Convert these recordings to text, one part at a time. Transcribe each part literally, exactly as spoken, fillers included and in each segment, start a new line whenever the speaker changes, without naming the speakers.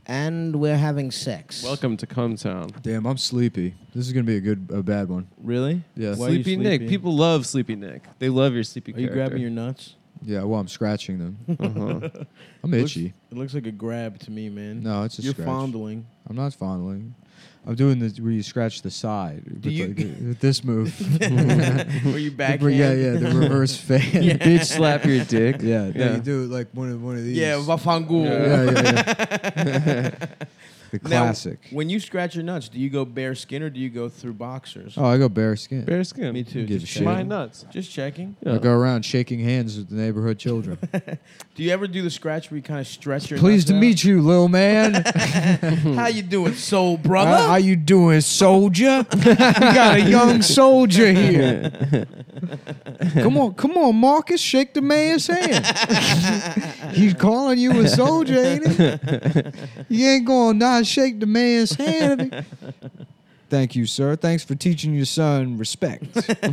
and we're having sex.
Welcome to Cumtown.
Damn, I'm sleepy. This is gonna be a good, a bad one.
Really?
Yeah.
Why are you
Sleepy Nick.
sleepy?
People love Sleepy Nick. They love your sleepy
Are you
character.
grabbing your nuts?
Yeah. Well, I'm scratching them.
Uh-huh.
I'm itchy.
Looks, it looks like a grab to me, man.
No, it's a
You're
scratch.
fondling.
I'm not fondling. I'm doing the where you scratch the side.
Do
with,
you-
like, with this move.
Were you
The
backhand?
re- yeah, yeah, the reverse fan.
Yeah.
Bitch slap your dick.
Yeah,
Yeah.
yeah. You do it like one of one of these.
Yeah, Vafangul.
yeah, yeah, yeah. The classic.
Now, when you scratch your nuts, do you go bare skin or do you go through boxers?
Oh, I go bare skin.
Bare skin.
Me too.
Give
Just
a shit.
My
checking.
nuts.
Just checking.
Yeah.
I go around shaking hands with the neighborhood children.
Do you ever do the scratch where you kind of stretch your
Pleased to
nuts
meet you, little man.
out? How you doing, soul brother?
How, how you doing, soldier? You got a young soldier here. Come on, come on, Marcus, shake the man's hand. He's calling you a soldier, ain't he? You ain't gonna not shake the man's hand. Thank you, sir. Thanks for teaching your son respect.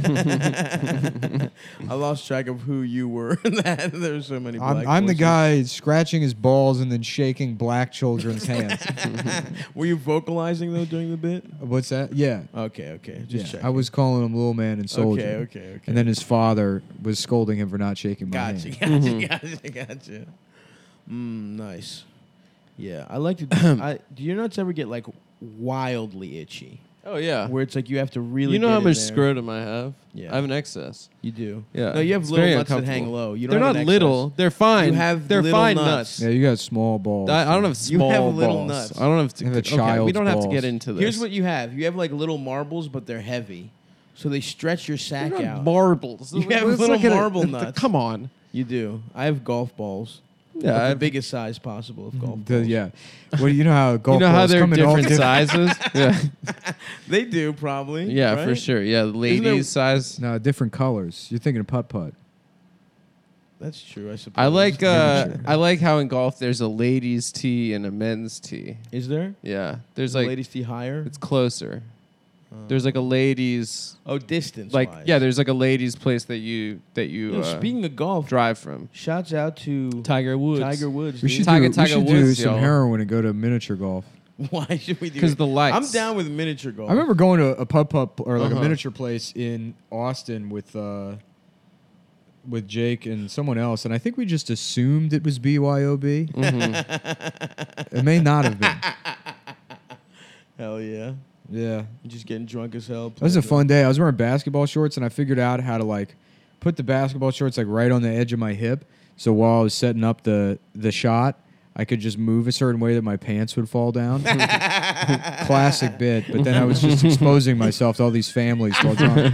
I lost track of who you were. There's so many black
I'm, I'm the
voices.
guy scratching his balls and then shaking black children's hands.
Were you vocalizing, though, during the bit?
What's that? Yeah.
Okay, okay. Just
yeah.
checking.
I was calling him little man and soldier.
Okay, okay, okay.
And then his father was scolding him for not shaking my
Gotcha,
hand.
gotcha, gotcha, gotcha. Mm, nice. Yeah, I like to. Do, I, do your nuts ever get like wildly itchy?
Oh, yeah.
Where it's like you have to really.
You know
get
how
in
much
there.
scrotum I have?
Yeah.
I have an excess.
You do.
Yeah.
No, you have
It's
little
very
nuts that hang
uncomfortable.
low. You don't
They're
have
not
an
little.
excess.
They're fine.
You have
They're
little
fine
nuts.
nuts.
Yeah, you got small balls.
I, I don't have
You
small
have little
balls.
nuts.
I don't have to.
I have a
okay, we
child's
don't have to
balls.
get into this.
Here's what you have. You have like little marbles, but they're heavy, so they stretch your sack
They're not
out.
marbles.
You have
It's
little
like a-
marble nuts.
Come on.
You do. I have golf balls.
Yeah,
Of the
I've-
biggest size possible of golf
The-
balls.
yeah. Well, you know how golf
You know how
balls
they're
come in all
different sizes? Yeah,
They do probably.
yeah,
right?
for sure. Yeah, the ladies'
there-
size.
No, different colors. You're thinking of putt putt.
That's true. I suppose.
I like. Uh,
Maybe true.
I like how in golf there's a ladies' tee and a men's tee.
Is there?
Yeah, there's
Is the
like
ladies tee higher?
it's closer. There's like a ladies.
Oh, distance.
Like
wise.
yeah, there's like a ladies' place that you that you
You know,
uh,
speaking of golf,
drive from.
shouts out to
Tiger Woods.
Tiger Woods.
We
dude.
should
Tiger-
do,
Tiger
we should do
Woods,
some
y'all.
heroin and go to miniature golf.
Why should we do?
Because
it?
the lights.
I'm down with miniature golf.
I remember going to a putt putt or like
Uh-huh.
a miniature place in Austin with uh, with Jake and someone else, and I think we just assumed it was B Y O B.
Mm-hmm.
It may not have been.
Hell yeah.
Yeah.
Just getting drunk as hell.
That was a fun day. I was wearing basketball shorts, and I figured out how to like put the basketball shorts like right on the edge of my hip. So while I was setting up the the shot, I could just move a certain way that my pants would fall down. Classic bit. But then I was just exposing myself to all these families while drunk.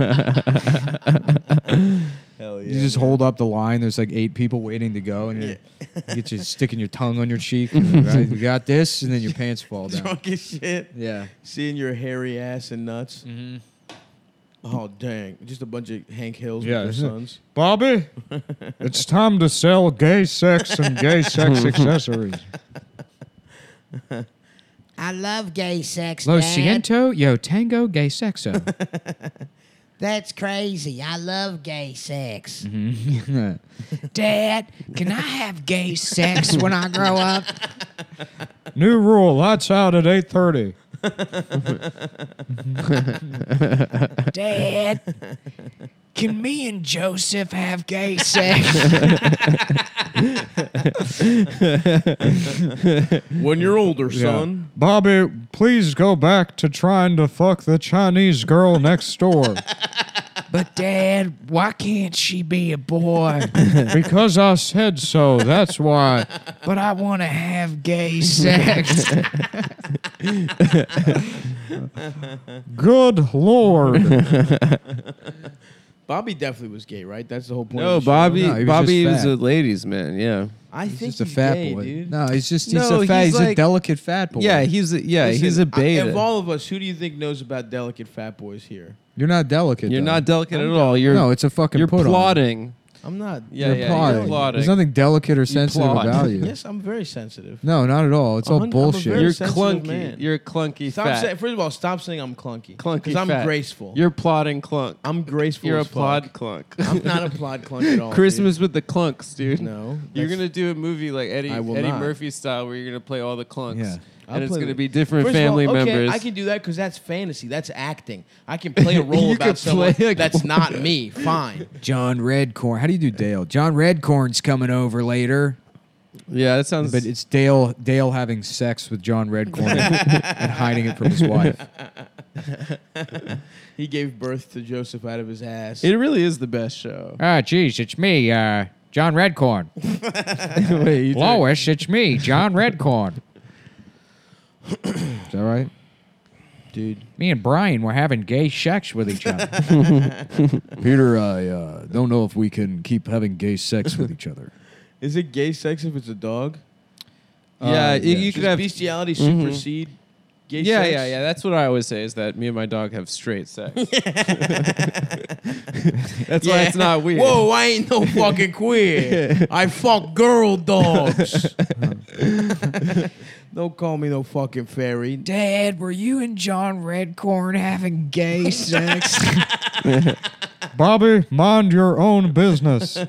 Hell yeah.
You just hold up the line. There's like eight people waiting to go, and you you get you sticking your tongue on your cheek. And, right, you got this, and then your pants fall down.
drunk as shit.
Yeah.
Seeing your hairy ass and nuts.
Mm-hmm.
Oh dang! Just a bunch of Hank Hills
Yeah,
with their
isn't it?
sons.
Bobby, it's time to sell gay sex and gay sex accessories.
I love gay sex,
Lo
Dad.
siento, yo tango gay sexo.
That's crazy. I love gay sex.
Mm-hmm.
Dad, can I have gay sex when I grow up?
New rule: lights out at eight thirty.
Dad, can me and Joseph have gay sex?
When you're older, son.
Bobby, please go back to trying to fuck the Chinese girl next door.
But Dad, why can't she be a boy?
Because I said so. That's why.
But I want to have gay sex.
Good Lord.
Bobby definitely was gay, right? That's the whole point.
No,
of the show.
Bobby.
No, he was
Bobby
just
was
fat.
a ladies' man. Yeah.
I
He's
think
just a
he's
fat
gay,
boy.
dude.
No, he's just he's
No,
a fat.
he's
He's, a
like-
delicate fat boy.
Yeah, he's a, yeah
Listen,
he's a
I-
beta.
of all of us, who do you think knows about delicate fat boys here?
You're not delicate.
You're
though.
not delicate
I'm
at all. You're
No, it's a fucking
you're
put on.
plotting.
I'm not.
Yeah,
you're
yeah,
plotting.
you're plotting.
There's nothing delicate or sensitive
plot.
about you.
Yes, I'm very sensitive.
No, not at all. It's
I'm
all
a- I'm a
bullshit.
very
You're
sensitive
clunky.
man.
You're clunky
Stop
fat.
saying. First of all, stop saying I'm clunky.
Clunky
Because I'm
fat.
graceful.
You're plotting clunk.
I'm graceful.
You're a
as fuck.
plod clunk.
I'm not a plod clunk at all.
Christmas with the clunks, dude.
Dude. No.
You're
that's-
gonna do a movie like Eddie
I will
Eddie
not.
Murphy style, where you're gonna play all the clunks,
Yeah.
I'll
and it's
play
gonna
the-
be different
First of all,
family
okay,
members.
I can do that because that's fantasy. That's acting. I can play a role
You
about
could
someone
play a-
that's not me. Fine.
John Redcorn. How do you do Dale? John Redcorn's coming over later.
yeah, that sounds.
But it's Dale Dale having sex with John Redcorn and hiding it from his wife.
He gave birth to Joseph out of his ass.
it really is the best show.
Ah, geez, it's me, uh, John Redcorn.
Wait, you did-
Lois, it's me, John Redcorn. Is that right?
Dude.
Me and Brian were having gay sex with each other. Peter, I uh, don't know if we can keep having gay sex with each other.
Is it gay sex if it's a dog?
Yeah,
Uh,
you,
yeah.
you could
Does
have.
bestiality
Mhm.
supersede gay
Yeah,
sex?
yeah, yeah. That's what I always say is that me and my dog have straight sex. That's why it's not weird.
Whoa, I ain't no fucking queer. I fuck girl dogs. Don't call me no fucking fairy.
Dad, were you and John Redcorn having gay sex?
Bobby, mind your own business.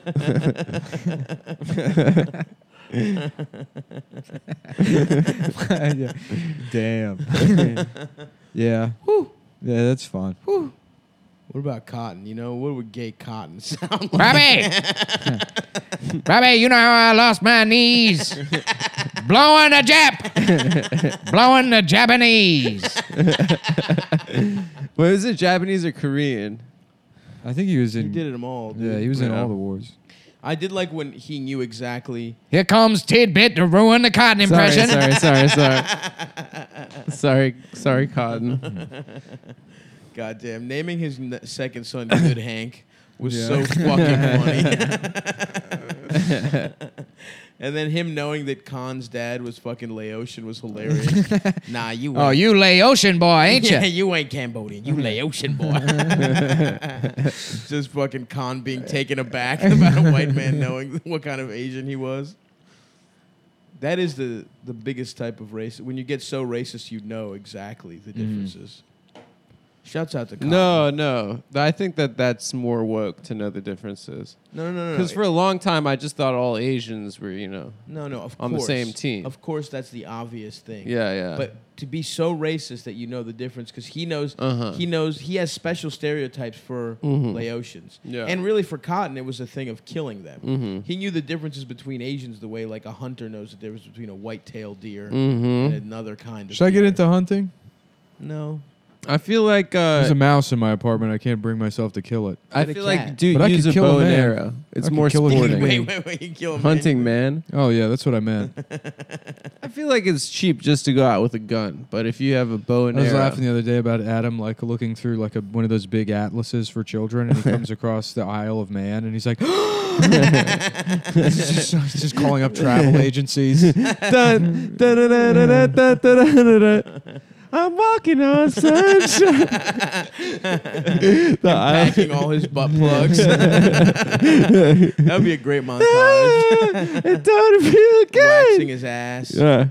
Damn. Yeah. Yeah, that's fun.
What about cotton? You know, what would gay cotton sound like?
Robbie! Robbie, you know how I lost my knees? Blowing a Jap! Blowing the Japanese!
Well, is it Japanese or Korean?
I think he was
He
in.
did them all. Dude.
Yeah, he was in
Yeah.
all the wars.
I did like when he knew exactly.
Here comes Tidbit to ruin the cotton
Sorry,
impression.
sorry, sorry, sorry. sorry, sorry, Cotton.
Goddamn, naming his n- second son Good Hank was
Yeah.
so fucking funny. And then him knowing that Khan's dad was fucking Laotian was hilarious. Nah, you.
Oh,
ain't.
you Laotian boy, ain't
Yeah,
you?
you ain't Cambodian. You Laotian boy. Just fucking Khan being taken aback about a white man knowing what kind of Asian he was. That is the the biggest type of race. When you get so racist, you know exactly the differences. Shouts out to Khan.
No, no. I think that that's more woke to know the differences.
no, no, no, no.
Because for a long time, I just thought all Asians were, you know.
no, no, of
on the
course.
same team.
Of course, that's the obvious thing.
Yeah, yeah.
But to be so racist that you know the difference, because he knows,
Uh-huh.
he knows, he has special stereotypes for
Mhm.
Laotians,
Yeah.
and really for Cotton, it was a thing of killing them.
Mhm.
He knew the differences between Asians the way like a hunter knows the difference between a white-tailed deer
Mhm.
and another kind of.
Should I get
deer.
into hunting?
No.
I feel like uh,
There's a mouse in my apartment. I can't bring myself to kill it.
I
Get a
feel
cat.
like do
But I
use
could
a
kill a
bow and
man.
arrow. It's
I could
more
kill a
sporting.
human
Wait, wait, wait! You kill him.
Hunting man.
Oh yeah, that's what I meant.
I feel like it's cheap just to go out with a gun, but if you have a bow
I
and
was
arrow,
laughing the other day about Adam, like looking through like a, one of those big atlases for children, and he comes across the Isle of Man, and he's like, he's, just, he's just calling up travel agencies.
Dun, dun, dun, dun, dun, dun, dun, dun, dun, dun. I'm walking on sunshine. The Isle-
Packing all his butt plugs. That'd be a great montage.
It don't feel
Waxing
good.
his ass.
Yeah.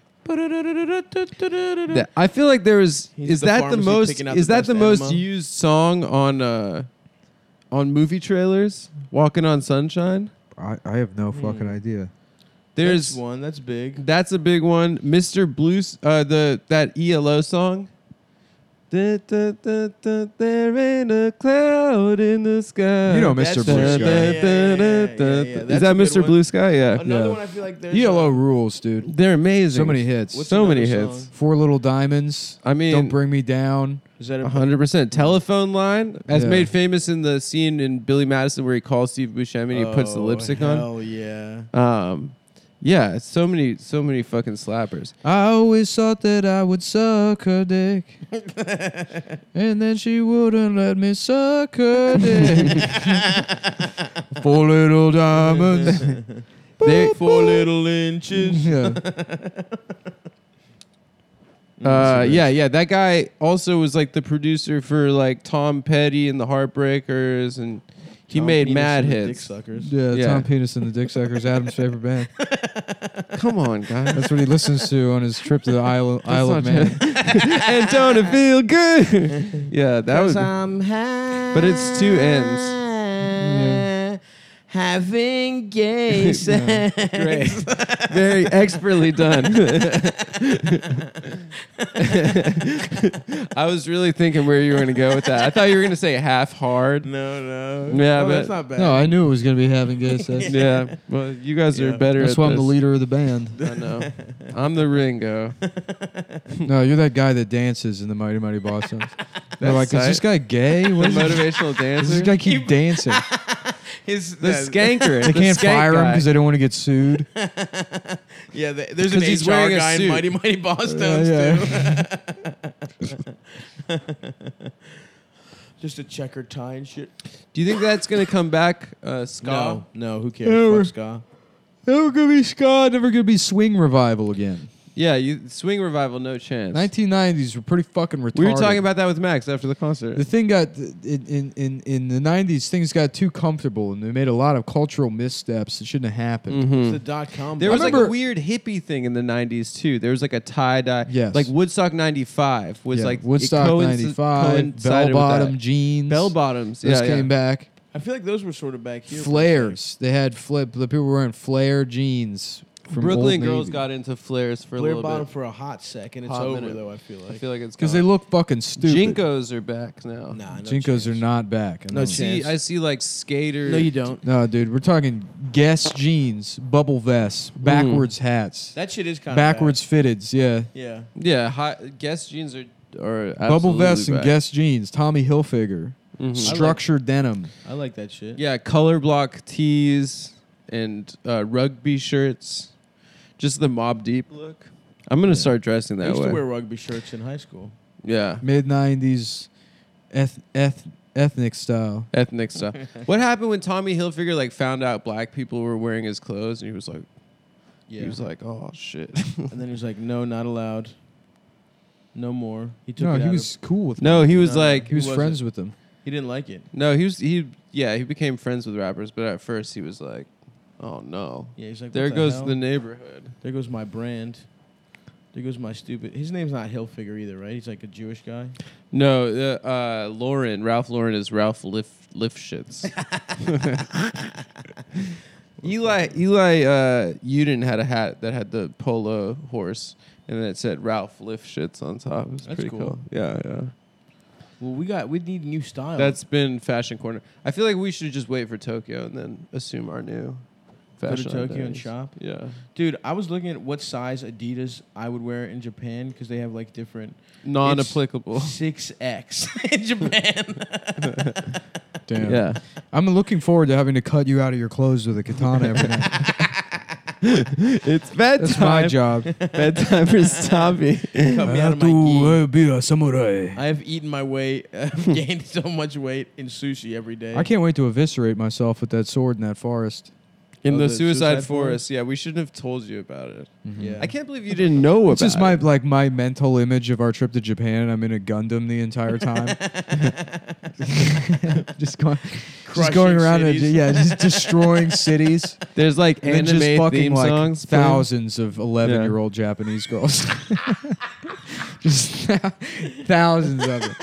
Yeah, I feel like there is.
He's
Is
the
that the
pharmacy
most?
picking out
Is
the
that the
best
most
enema.
used song on uh, on movie trailers? Walking on Sunshine.
I, I have no fucking idea.
There's
That's one. That's big.
That's a big one. Mister Blues, uh, the that E L O song. Da, da, da, da, there ain't a cloud in the sky.
You know Mister
That's-
Blue
yeah,
Sky.
yeah, yeah, yeah, yeah, yeah.
Is
That's a
that
good
Mister
one.
Blue Sky? Yeah.
Another
Yeah.
one I feel like there's.
E L O
uh,
rules, dude.
They're amazing.
So many hits.
What's
so
another
many
song?
hits.
Four Little Diamonds.
I mean,
Don't Bring Me Down.
Is that a
one hundred percent. Telephone line, as
Yeah.
made famous in the scene in Billy Madison where he calls Steve Buscemi and he puts the
Oh,
lipstick on.
Hell yeah.
Um, yeah, so many, so many fucking slappers.
I always thought that I would suck her dick. And then she wouldn't let me suck her dick. Four little diamonds.
They,
Four little inches.
Yeah.
uh, yeah, yeah. That guy also was like the producer for like Tom Petty and the Heartbreakers, and He
Tom
made
Penis
mad
and the
hits.
Dick Suckers.
Yeah,
Yeah.
Tom Penis and the Dick Suckers, Adam's favorite band.
Come on, guys.
That's what he listens to on his trip to the Isle, Isle of
not
Man.
and don't it feel good? Yeah, that was.
I'm happy.
But it's two ends.
Having gay sex.
Great. Very expertly done. I was really thinking where you were going to go with that. I thought you were going to say half hard.
No, no.
Yeah,
no,
but-
that's not bad.
No, I knew it was going to be having gay sex.
Yeah. Well, you guys are
Yeah.
better
That's
at
why I'm the
this.
leader of the band.
I know. I'm the Ringo.
No, you're that guy that dances in the Mighty Mighty Bosstones. They're like, is
tight.
this guy gay?
The
What is this?
motivational
Does this
dancer.
guy keep dancing?
His,
The skanker.
They
the
can't
skank
fire him
guy.
because they don't want to get sued.
Yeah, the, there's an
'Cause he's
H R
wearing a
guy in
suit.
Mighty Mighty Bosstones, too. Just a checkered tie and shit.
Do you think that's going to come back, uh, ska?
No, no, who cares?
Never.
Fuck ska.
Never gonna be ska. Never gonna be swing revival again.
Yeah, you swing revival, no chance.
nineteen nineties were pretty fucking retarded.
We were talking about that with Max after the concert.
The thing got in, in in in the nineties. Things got too comfortable, and they made a lot of cultural missteps that shouldn't have happened.
Mhm.
It's the dot com.
There
I
was like a
remember-
weird hippie thing in the nineties too. There was like a tie dye.
Yes.
Like Woodstock ninety-five was
Yeah,
like it
Woodstock
coinci-
ninety-five,
coincided
bell
with that.
bottom jeans,
Bell bottoms.
Those
yeah,
came
yeah.
back.
I feel like those were sort of back here.
Flares. They had flip. The people were wearing flare jeans. From
Brooklyn
Old
girls
Navy.
got into flares for a
Blair
little
bottom
bit.
for a hot second. It's
Hot
over
minute.
though. I feel like.
I feel like it's
because they
gone.
look fucking stupid.
Jinkos are back now.
Nah, no
Jinkos
chance.
are not back. I
No
know.
See,
chance.
I see like skater.
No, you don't.
No, dude, we're talking Guess jeans, bubble vests, backwards hats,
That shit is kind of
backwards fitteds. Yeah,
Yeah.
Yeah, hot, Guess jeans are are
bubble
absolutely
vests and
back.
Guess jeans. Tommy Hilfiger,
Mhm.
structured denim.
I like that shit.
Yeah, color block tees and uh, rugby shirts. Just the Mob Deep look. I'm gonna start dressing
I
that
used
way.
to wear rugby shirts in high school.
Yeah,
Mid nineties, eth- eth- ethnic style.
ethnic stuff. What happened when Tommy Hilfiger like found out black people were wearing his clothes, and he was like,
Yeah.
he was like, oh shit.
and then he was like, "No, not allowed. No more." He took
No,
it
he
out
was cool with.
no,
them.
he was
No, no,
like,
he was
wasn't.
friends with them.
He didn't like it.
no, he was he yeah he became friends with rappers, but at first he was like, oh no,
Yeah, he's like,
there
"What the
goes
hell?
the neighborhood.
There goes my brand. There goes my stupid. His name's not Hilfiger either, right? He's like a Jewish guy.
No, uh, uh, Lauren, Ralph Lauren is Ralph Lift Liftshits. Eli Eli uh, Uden had a hat that had the polo horse, and then it said Ralph Liftshits on top. It was
That's
pretty
cool.
cool. Yeah, yeah.
Well, we got. We need new style.
That's been fashion corner. I feel like we should just wait for Tokyo and then assume our new
go to
fashion.
Tokyo and
identities.
shop.
Yeah.
Dude, I was looking at what size Adidas I would wear in Japan because they have like different
Non-applicable.
six X in Japan.
Damn.
Yeah.
I'm looking forward to having to cut you out of your clothes with a katana every night.
It's bedtime.
That's my job.
Bedtime for Stabby.
Cut me out of my gi.
be a samurai.
I have eaten my weight, I've gained so much weight in sushi every day.
I can't wait to eviscerate myself with that sword in that forest.
In
Oh,
the,
the
Suicide,
Suicide
Forest. Yeah, we shouldn't have told you about it.
Yeah.
I can't believe you didn't know about
It's just my
it.
like my mental image of our trip to Japan. I'm in a Gundam the entire time, just going, just
Crushing
going around, and,
cities.
yeah, just destroying cities.
There's like
And then
anime
just fucking
theme
like
songs. playing.
thousands of eleven-year-old Japanese girls, just thousands of them.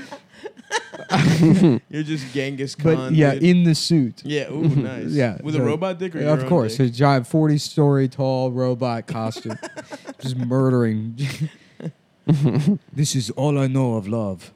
You're just Genghis Khan.
But yeah,
dude.
in the suit.
yeah, ooh, nice.
Yeah,
with
so-
a robot dick or
Yeah,
your
of
own
course,
dick?
a giant forty-story tall robot costume, just murdering. This is all I know of love.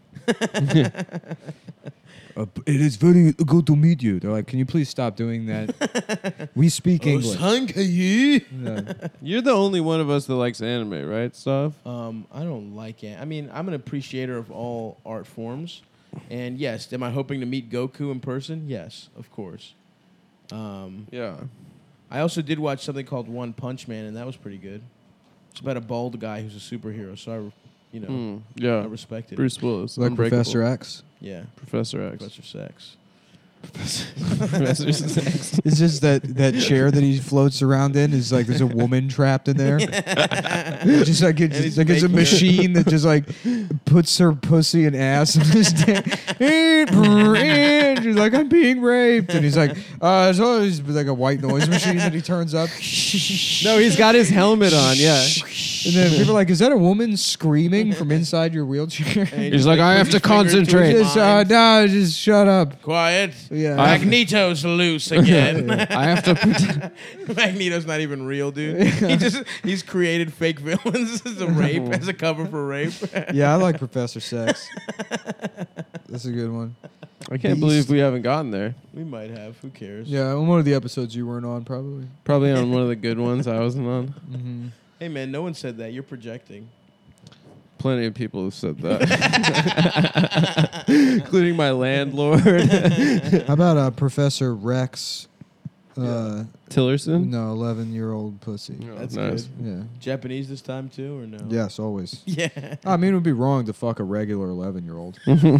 Uh, it is very good to meet you. They're like, can you please stop doing that? We speak
Oh,
English.
Sankayi.
Yeah.
You're the only one of us that likes anime, right, Stuff?
Um, I don't like it. I mean, I'm an appreciator of all art forms, and yes, am I hoping to meet Goku in person? Yes, of course. Um,
Yeah.
I also did watch something called One Punch Man, and that was pretty good. It's about a bald guy who's a superhero, so I, you know,
Mm,
I
yeah.
respect it.
Bruce Willis.
Like
Unbreakable.
Professor X.
Yeah,
Professor X.
Professor Sex.
Professor Sex.
It's just that that chair that he floats around in is like there's a woman trapped in there. It's just like it's
And
just
he's
like it's a
making her-
machine that just like puts her pussy and ass in his dick. And she's like, I'm being raped, and he's like, uh, it's always like a white noise machine that he turns up.
No, he's got his helmet on. Yeah.
And then people are like, is that a woman screaming from inside your wheelchair?
And he
He's
just,
like, I have
puts
to
his fingers
concentrate.
his
Just, uh,
mind.
no, just shut up.
Quiet.
Yeah.
Magneto's loose again.
I have to. Pretend.
Magneto's not even real, dude. He just he's created fake villains as a rape, as a cover for rape.
Yeah, I like Professor Sex. That's a good one.
I can't
Beast.
believe we haven't gotten there.
We might have. Who cares?
Yeah, on one of the episodes you weren't on, probably.
Probably on one of the good ones I wasn't on.
Mm-hmm.
Hey man, no one said that. You're projecting.
Plenty of people have said that, including my landlord,
How about uh, Professor Rex? Uh,
Tillerson.
no, eleven-year-old pussy.
Oh,
That's
nice.
good.
Yeah.
Japanese this time too, or no?
Yes, always.
Yeah.
I mean, it would be wrong to fuck a regular eleven-year-old.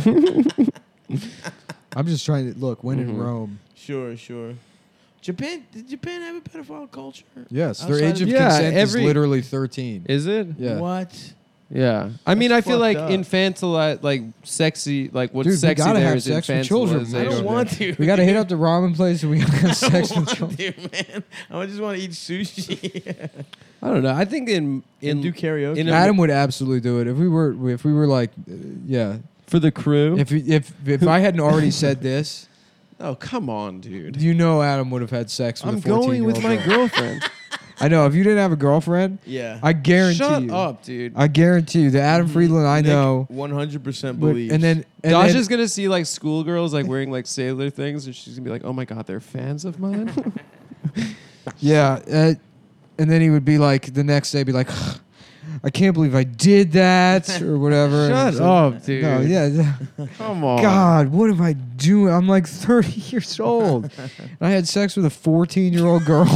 I'm just trying to look. When in
Mhm.
Rome?
Sure, sure. Japan? Did Japan have a pedophile culture?
Yes, their
Outside
age
of-
of
Yeah,
consent
every-
is literally thirteen.
Is it?
Yeah.
What?
Yeah. I mean, I
That's
feel like
fucked up.
infantilize, like sexy, like what's
Dude, we
sexy
gotta
there
have
is
sex with children.
infantilization.
I don't
Dude,
want to.
We got to hit up the ramen place and we got to have sex with children.
Dude, man. I just want to eat sushi.
I don't know. I think in in
and do karaoke.
in a-
Adam would absolutely do it if we were if we were like, uh, yeah.
for the crew.
If if if I hadn't already said this,
oh come on, dude.
you know Adam would have had sex with
I'm
a fourteen
going with
year old
my
girl.
girlfriend.
I know. If you didn't have a girlfriend,
yeah.
I guarantee
Shut
you.
up, dude.
I guarantee you, the Adam Friedland I
Nick
know.
one hundred percent
would-
believes.
and then and
Dasha's
then,
gonna see like schoolgirls like wearing like sailor things, and she's gonna be like, "Oh my god, they're fans of mine."
yeah, uh, and then he would be like the next day, be like, I can't believe I did that or whatever.
Shut
And it's like,
up, dude.
No, yeah.
Come on.
God, what am I doing? I'm like thirty years old. And I had sex with a fourteen year old girl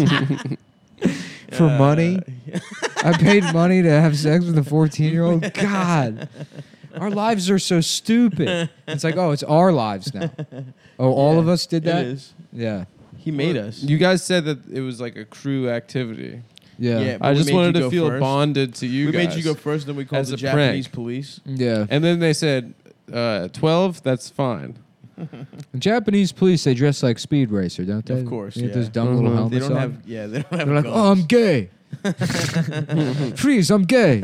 for
Uh,
money. I paid money to have sex with a fourteen year old. God, our lives are so stupid. It's like, oh, it's our lives now. Oh, all
Yeah,
of us did that?
It is.
Yeah.
He made us.
You guys said that it was like a crew activity.
Yeah.
Yeah. But
I
we
just
made
wanted
you
to
go
feel
first.
bonded to you
we
guys.
made you go first, then we called
As
the
a
Japanese
prank.
police.
Yeah.
And then they said, uh, twelve, that's fine.
And Japanese police, they dress like Speed Racer, don't they?
Of course,
They have
yeah.
those dumb little
Mhm.
helmets
They don't
on.
have. Yeah, they don't have.
They're like,
guns.
oh, I'm gay. Freeze, I'm gay.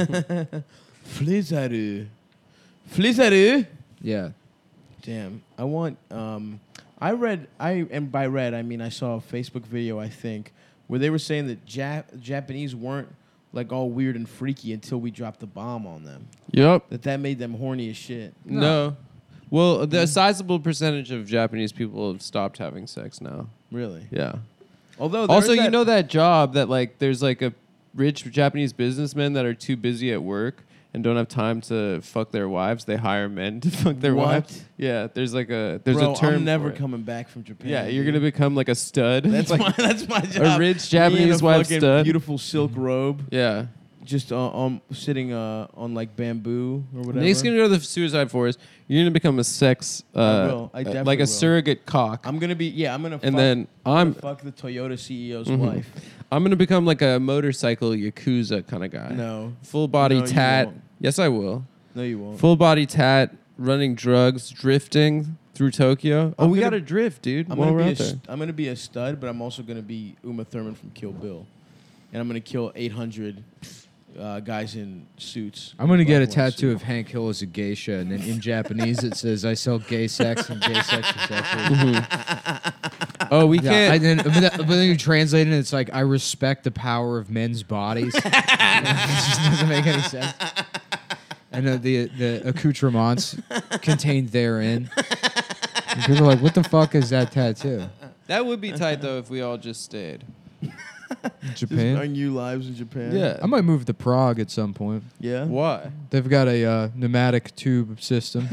Flizaru. Flizaru.
Yeah.
Damn. I want. Um, I read. I and by read I mean I saw a Facebook video I think where they were saying that Jap- Japanese weren't like all weird and freaky until we dropped the bomb on them.
Yep.
That that made them horny as shit.
No. Well, the sizable percentage of Japanese people have stopped having sex now.
Really.
Yeah.
Although there
Also,
is
you
that-
know that job that like there's like a rich Japanese businessmen that are too busy at work and don't have time to fuck their wives. They hire men to fuck their
What?
wives. Yeah, there's like a there's
Bro,
a term.
I'm never
for it.
coming back from Japan.
Yeah, you're
dude.
gonna become like a stud.
That's
like,
my that's my job.
rich
Me in
Japanese
a
wife
fucking
stud.
Beautiful silk robe,
yeah.
just uh, um sitting uh, on like bamboo or whatever.
Nick's gonna go to the suicide forest. You're gonna become a sex, uh,
I will. I
uh,
definitely
like a
will.
surrogate cock.
I'm gonna be yeah. I'm gonna
and
fuck,
then
I'm
I'm
gonna fuck the Toyota C E O's
Mhm.
wife.
I'm gonna become like a motorcycle yakuza kind of guy.
No,
Full body
No, you
tat.
won't.
Yes, I will.
no, you won't.
Full body tat, running drugs, drifting through Tokyo. Oh,
I'm
we
gonna-
gotta drift, dude.
I'm
while
gonna
we're
be a
out there.
st- I'm gonna be a stud, but I'm also gonna be Uma Thurman from Kill Bill, and I'm gonna kill eight hundred uh, guys in suits.
I'm gonna get a
Black ones.
tattoo of Hank Hill as a geisha, and then in Japanese it says, "I sell gay sex and gay sex accessories."
Oh, we
Yeah,
can't.
I, then, but, then, but then you translate it, it's like, "I respect the power of men's bodies." It just doesn't make any sense. And uh, the the accoutrements contained therein. And people are like, "What the fuck is that tattoo?"
that would be tight though if we all just stayed.
Just
Japan.
our new lives in Japan.
Yeah.
I might move to Prague at some point.
Yeah.
Why?
They've got a uh, pneumatic tube system.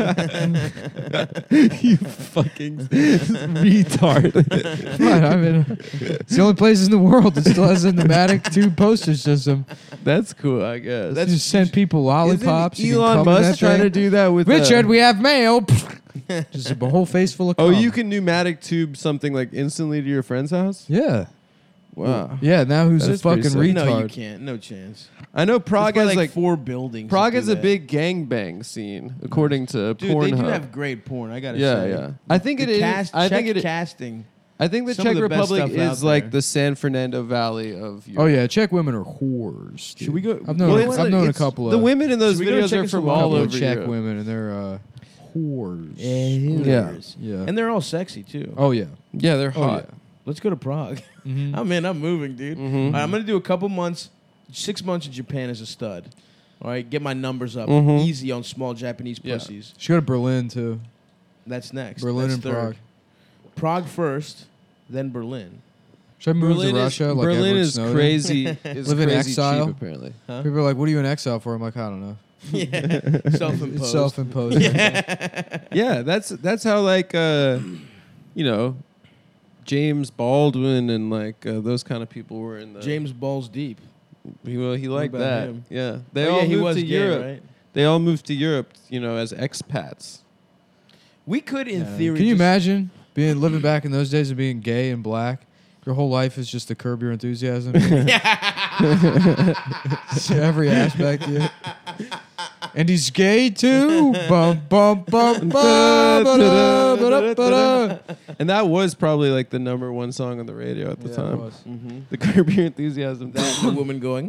You fucking retard.
What? I mean, it's the only place in the world that still has a pneumatic tube postage system.
That's cool, I guess.
They just send people lollipops.
Isn't
you can
Elon
come in
Musk
that
trying
thing.
to do that with
Richard,
uh,
we have mail. Just a whole face full of
Oh,
cum.
you can pneumatic tube something like instantly to your friend's house?
Yeah.
Wow.
Yeah, now who's
That
a
is pretty
fucking
sick.
retard?
No, you can't. No chance.
I know Prague
There's
has
probably
like,
four buildings.
Prague
that
has
do
a
that.
big gangbang scene, according to
Dude,
Pornhub.
they do have great porn. I gotta
Yeah,
say.
yeah. I think
The
it is-
Cast,
I
Czech
think it is-
casting.
I think the
Some
Czech
of the best
Republic
stuff out
is like
there.
the San Fernando Valley of Europe.
Oh yeah, Czech women are whores. Dude.
Should we go-
I've known.
Well,
a-
it's
I've
like-
known a
it's-
couple of
The women in those
Should we go to
videos are from
Czechoslovakia?
all
couple
over
of Czech
Europe.
women, and they're uh, whores.
Yeah.
Yeah.
And they're all sexy too.
Oh yeah.
Yeah, they're
Oh,
hot.
Let's go to Prague.
Mhm.
I'm in. I'm moving, dude.
Mhm.
All right, I'm gonna do a couple months, six months in Japan as a stud. All right, get my numbers up
Mhm.
easy on small Japanese
Yeah.
pussies.
Should go to Berlin too.
That's next.
Berlin
That's
and
third.
Prague.
Prague first, then Berlin.
Should I move
Berlin
to
is,
Russia? Like
Berlin
Edward
is
Snowden?
crazy. is
Live in
crazy
exile?
cheap, apparently.
Huh?
People are like, "What are you in exile for?" I'm like, "I don't know."
Yeah, self-imposed.
It's self-imposed.
Yeah, that's that's how like uh, you know, James Baldwin and like uh, those kind of people were in the
James Balls Deep.
He, well, he liked
about
that.
him?
Yeah, they
Oh,
all
yeah, he
moved
was
to
gay,
Europe.
right?
They all moved to Europe, you know, as expats.
We could, in
Yeah.
theory,
Can you
just-
imagine being living back in those days and being gay and black? Your whole life is just to curb your enthusiasm. Every aspect, yeah. And he's gay too. Bum bum bum bum. ba-da, ba-da, ba-da.
And that was probably like the number one song on the radio at the
Yeah, it
time.
was.
Mhm.
The Curb Your Enthusiasm.
That the woman going,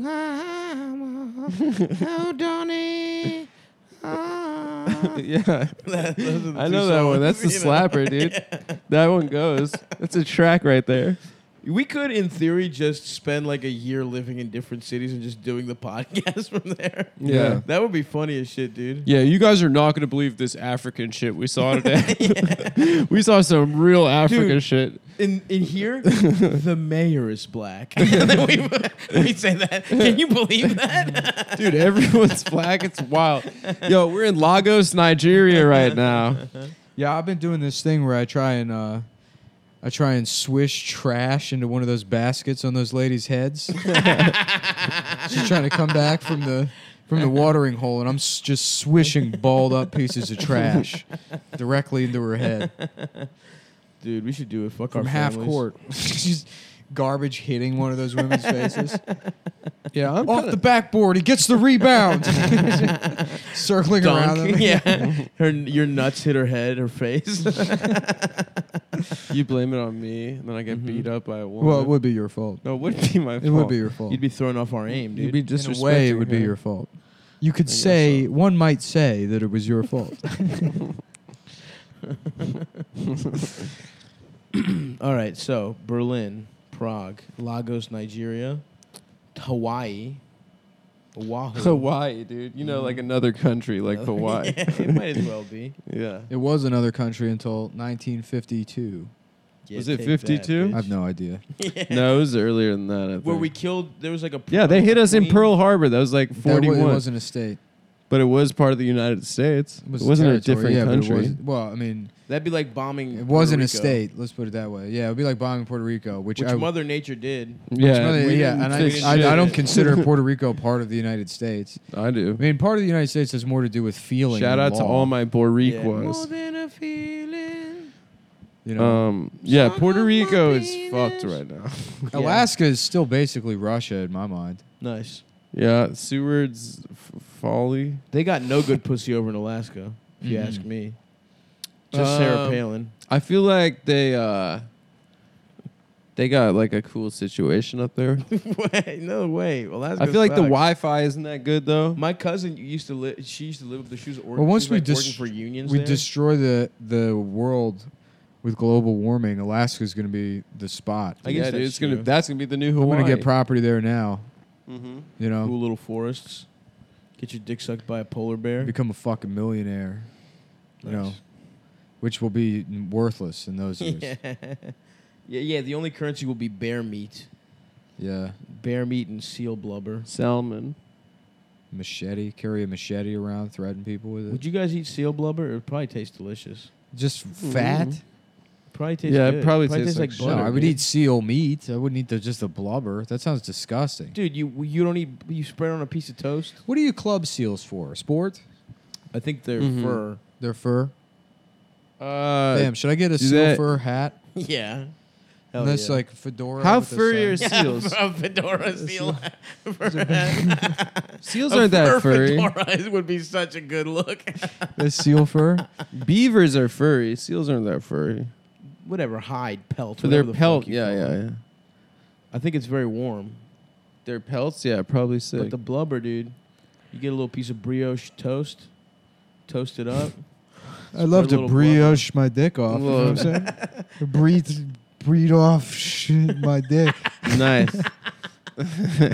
oh, Donnie. ah."
yeah,
That- those are the
I
two
know that one.
songs,
That's the
you know?
slapper, dude. That one goes. That's a track right there.
We could, in theory, just spend like a year living in different cities and just doing the podcast from there.
Yeah.
That would be funny as shit, dude.
Yeah, you guys are not going to believe this African shit we saw today. We saw some real African
Dude.
shit.
In in here, the mayor is black. we, we say that. Can you believe that?
Dude, everyone's black. It's wild. Yo, we're in Lagos, Nigeria right now.
Yeah, I've been doing this thing where I try and uh, I try and swish trash into one of those baskets on those ladies' heads. She's trying to come back from the from the watering hole, and I'm s- just swishing balled up pieces of trash directly into her head
Dude, we should do it. Fuck
from
our
half
families.
court. Just garbage hitting one of those women's faces.
Yeah, I'm
Off the backboard, he gets the rebound. Circling around
Dunk.
them.
Yeah, her your nuts hit her head, her face.
You blame it on me, and then I get beat up by a woman.
Well, it would be your fault.
no, it wouldn't be my fault.
It would be your fault.
You'd be throwing off our aim, dude.
You'd be
In a
disrespecting
way, it would be
her.
your fault. You could
guess
say,
so.
one might say that it was your fault.
All right, so Berlin, Prague, Lagos, Nigeria, Hawaii, Oahu.
Hawaii, dude. You know, like another country like Hawaii.
Yeah, it might as well be.
Yeah.
It was another country until nineteen fifty-two.
Yeah,
Was it
take that,
fifty-two?
I have no idea.
bitch.
No, it was earlier than that. I think.
Where we killed, there was like a.
Yeah, they hit us in
queen.
Pearl Harbor. That was like
That wa-
forty-one.
it wasn't a state.
But it was part of the United States. It,
was
wasn't a
territory,
different
yeah, but it
country.
wasn't- well, I mean,
That'd be like bombing.
it wasn't
Puerto
a
Rico,
state. Let's put it that way. Yeah, it would be like bombing Puerto Rico, which,
which
I,
Mother Nature did.
Yeah,
Mother-
we
yeah,
didn't
and I,
fix
I,
shit.
I don't consider Puerto Rico part of the United States.
I do.
I mean, part of the United States has more to do with feeling.
Shout
than
out to
law,
all my
Yeah.
Boricuas.
More than a feeling.
You know,
Um, yeah,
Suck
Puerto
on my
Rico is
penis.
fucked right now.
Yeah.
Alaska is still basically Russia in my mind.
Nice.
Yeah, Seward's f- Folly.
They got no good pussy over in Alaska, if you
Mhm.
ask me. Just Sarah
Um,
Palin.
I feel like they uh they got like a cool situation up there.
Wait, no way. Alaska
I feel like the
sucks.
Wi-Fi isn't that good though.
My cousin used to live. She used to live. She was, or-
Well, once
she was
we
like
dis-
working for unions.
we
there.
destroy the the world with global warming, Alaska's going to be the spot.
I guess
yeah, dude,
that's
it's gonna
true.
that's gonna be the new
I'm
Hawaii.
going to get property there now.
mm-hmm.
You know,
cool little forests. Get your dick sucked by a polar bear.
become a fucking millionaire. You know,
Nice.
which will be worthless in those years.
yeah. yeah, yeah. The only currency will be bear meat,
Yeah.
bear meat and seal blubber.
Salmon.
Machete, carry a machete around, threaten people with it.
Would you guys eat seal blubber? It would probably taste delicious.
Just fat?
Mhm.
Probably tastes
Yeah, it
good.
probably
tastes
tastes
like
like
No,
butter.
I would
dude.
eat seal meat. I wouldn't eat the, just the blubber. That sounds disgusting.
Dude, you you don't eat. You spread it on a piece of toast.
What are you club seals for? Sport?
I think they're
Mhm.
fur.
Their fur?
Uh,
Damn, should I get a
do
seal
that-
fur hat?
Yeah. Hell
And that's
yeah.
like fedora.
how
with the
furry
sun?
are seals?
a fedora seal.
Seals
A
aren't that
fur
furry.
Fedora would be such a good look.
The seal fur?
Beavers are furry. Seals aren't that furry.
Whatever, hide, pelt.
For their
whatever the
pelt,
fuck you
yeah,
call
yeah,
it.
yeah.
I think it's very warm.
Their pelts, yeah, probably sick.
But the blubber, dude, you get a little piece of brioche toast, toast it up.
I'd love
a
to
little
brioche my dick off. You know what I'm saying? breathe, breathe off shit my dick.
nice.
Uh,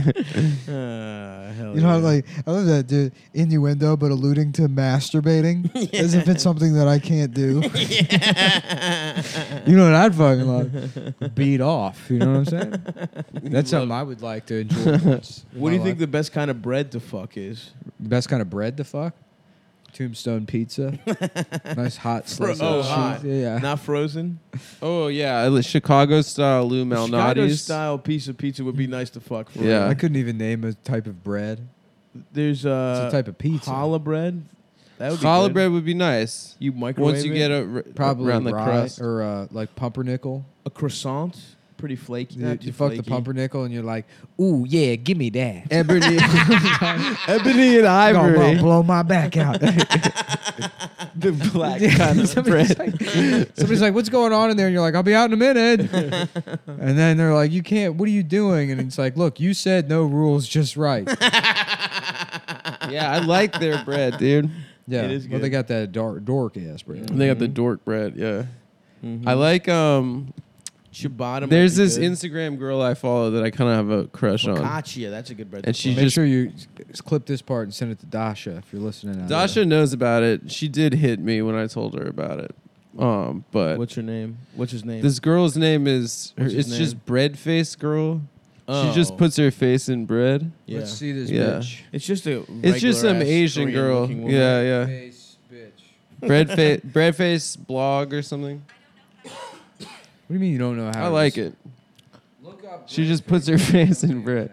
hell
You know,
yeah.
like I love that dude innuendo, but alluding to masturbating as if it's something that I can't do. You know what I'd fucking love? Beat off. You know what I'm saying? That's something I would like to enjoy. once in
What do
my
you think
life.
the best kind of bread to fuck is?
the best kind of bread to fuck? Tombstone pizza. Nice hot
Fro-
slice.
oh,
of
hot.
cheese. Yeah.
Not frozen.
Oh yeah, the Chicago style Lou
Chicago
Malnati's.
style piece of pizza would be nice to fuck. For
Yeah.
I couldn't even name a type of bread.
There's uh,
It's a type of pizza.
challah bread. That would be
Challah
good.
bread would be nice.
You microwave
Once you
it.
get a,
Probably
around the
rye
crust.
or uh, like pumpernickel.
a croissant, pretty flaky.
You,
not
you
too
fuck the
flaky.
pumpernickel and you're like, ooh yeah, give me that.
Ebony, ebony and
Gonna
ivory.
blow my back out.
The black
Yeah,
kind of
somebody's
bread.
like- somebody's like, what's going on in there? And you're like, I'll be out in a minute. And then they're like, you can't, what are you doing? And it's like, look, you said no rules, just right.
Yeah, I like their bread, dude.
Yeah.
It is
Well, they
good.
got that dark, dork ass bread.
They got the dork bread. Yeah,
Mhm.
I like. Um,
ciabatta. might
there's
be
this
good.
Instagram girl I follow that I kind of have a crush on.
Focaccia. That's a good bread.
And
to
she
fuck.
Make
just-
sure you s- clip this part and send it to Dasha if you're listening. out there.
Dasha knows about it. She did hit me when I told her about it. Um, but
What's her name? What's his name?
this girl's name is.
What's his
it's just
name?
bread face girl.
Oh.
She just puts her face in bread.
Yeah.
Let's see this
Yeah.
bitch.
It's just a.
It's just some
regular-ass
Asian girl.
Korean-looking woman.
Yeah, yeah.
Face bitch.
bread face, bread face blog or something.
What do you mean you don't know how?
I like it.
Look up.
She just puts her face in bread.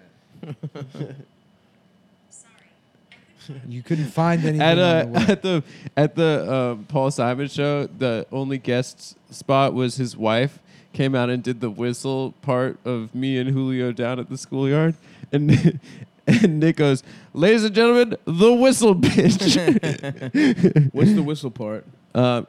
You couldn't find anything
At
on
uh,
the web.
at the at the um, Paul Simon show, the only guest spot was his wife came out and did the whistle part of me and Julio down at the schoolyard, and and Nick goes, "Ladies and gentlemen, the whistle bitch."
What's the whistle part?
um,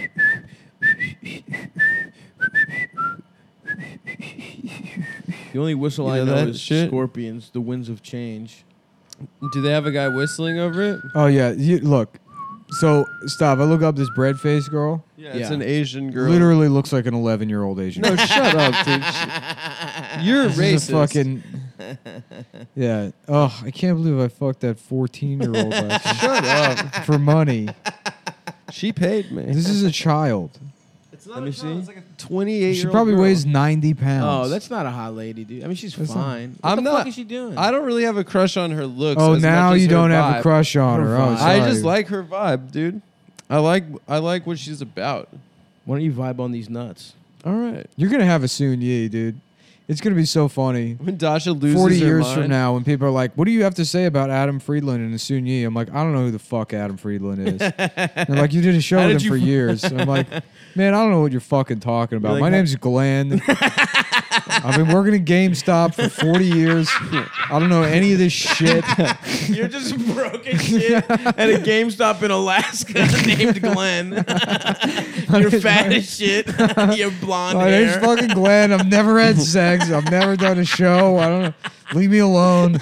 The only whistle
You
I
know
know
that
is
shit?
Scorpions. The Winds of Change.
do they have a guy whistling over it?
Oh yeah, you, look. So stop. I look up this bread face girl.
Yeah, it's
Yeah.
an Asian girl.
Literally looks like an eleven year old Asian.
No, shut up, dude. Sh- You're
This is a
racist.
fucking. Yeah. Oh, I can't believe I fucked that fourteen year old
Shut up.
for money.
She paid me.
This is a child.
It's
Let me see.
It's like a twenty-eight.
She probably weighs ninety pounds.
Oh, that's not a hot lady, dude. I mean, she's
That's not-
fine. What
I'm
the
not-
fuck is she doing?
I don't really have a crush on her looks.
Oh,
as
now
much as
you
her
don't have
vibe.
a crush on her.
Her
Oh,
vibe.
I
sorry.
just like her vibe, dude. I like I like what she's about.
Why don't you vibe on these nuts?
All right.
You're gonna have a soon ye, dude. It's gonna be so funny.
When Dasha loses
Forty
her
years
mind,
from now, when people are like, "What do you have to say about Adam Friedland and Soon Yi?" I'm like, "I don't know who the fuck Adam Friedland is." They're like, "You did a show
How
with
did
him for
you-
years." I'm like, "Man, I don't know what you're fucking talking about.
You're
My
like,
name's Glenn. I've been working at GameStop for forty years. I don't know any of this shit."
You're just broke as shit at a GameStop in Alaska named Glenn. You're fat as shit. You have blonde
My name's
hair.
fucking Glenn. I've never had sex. I've never done a show. I don't know. Leave me alone.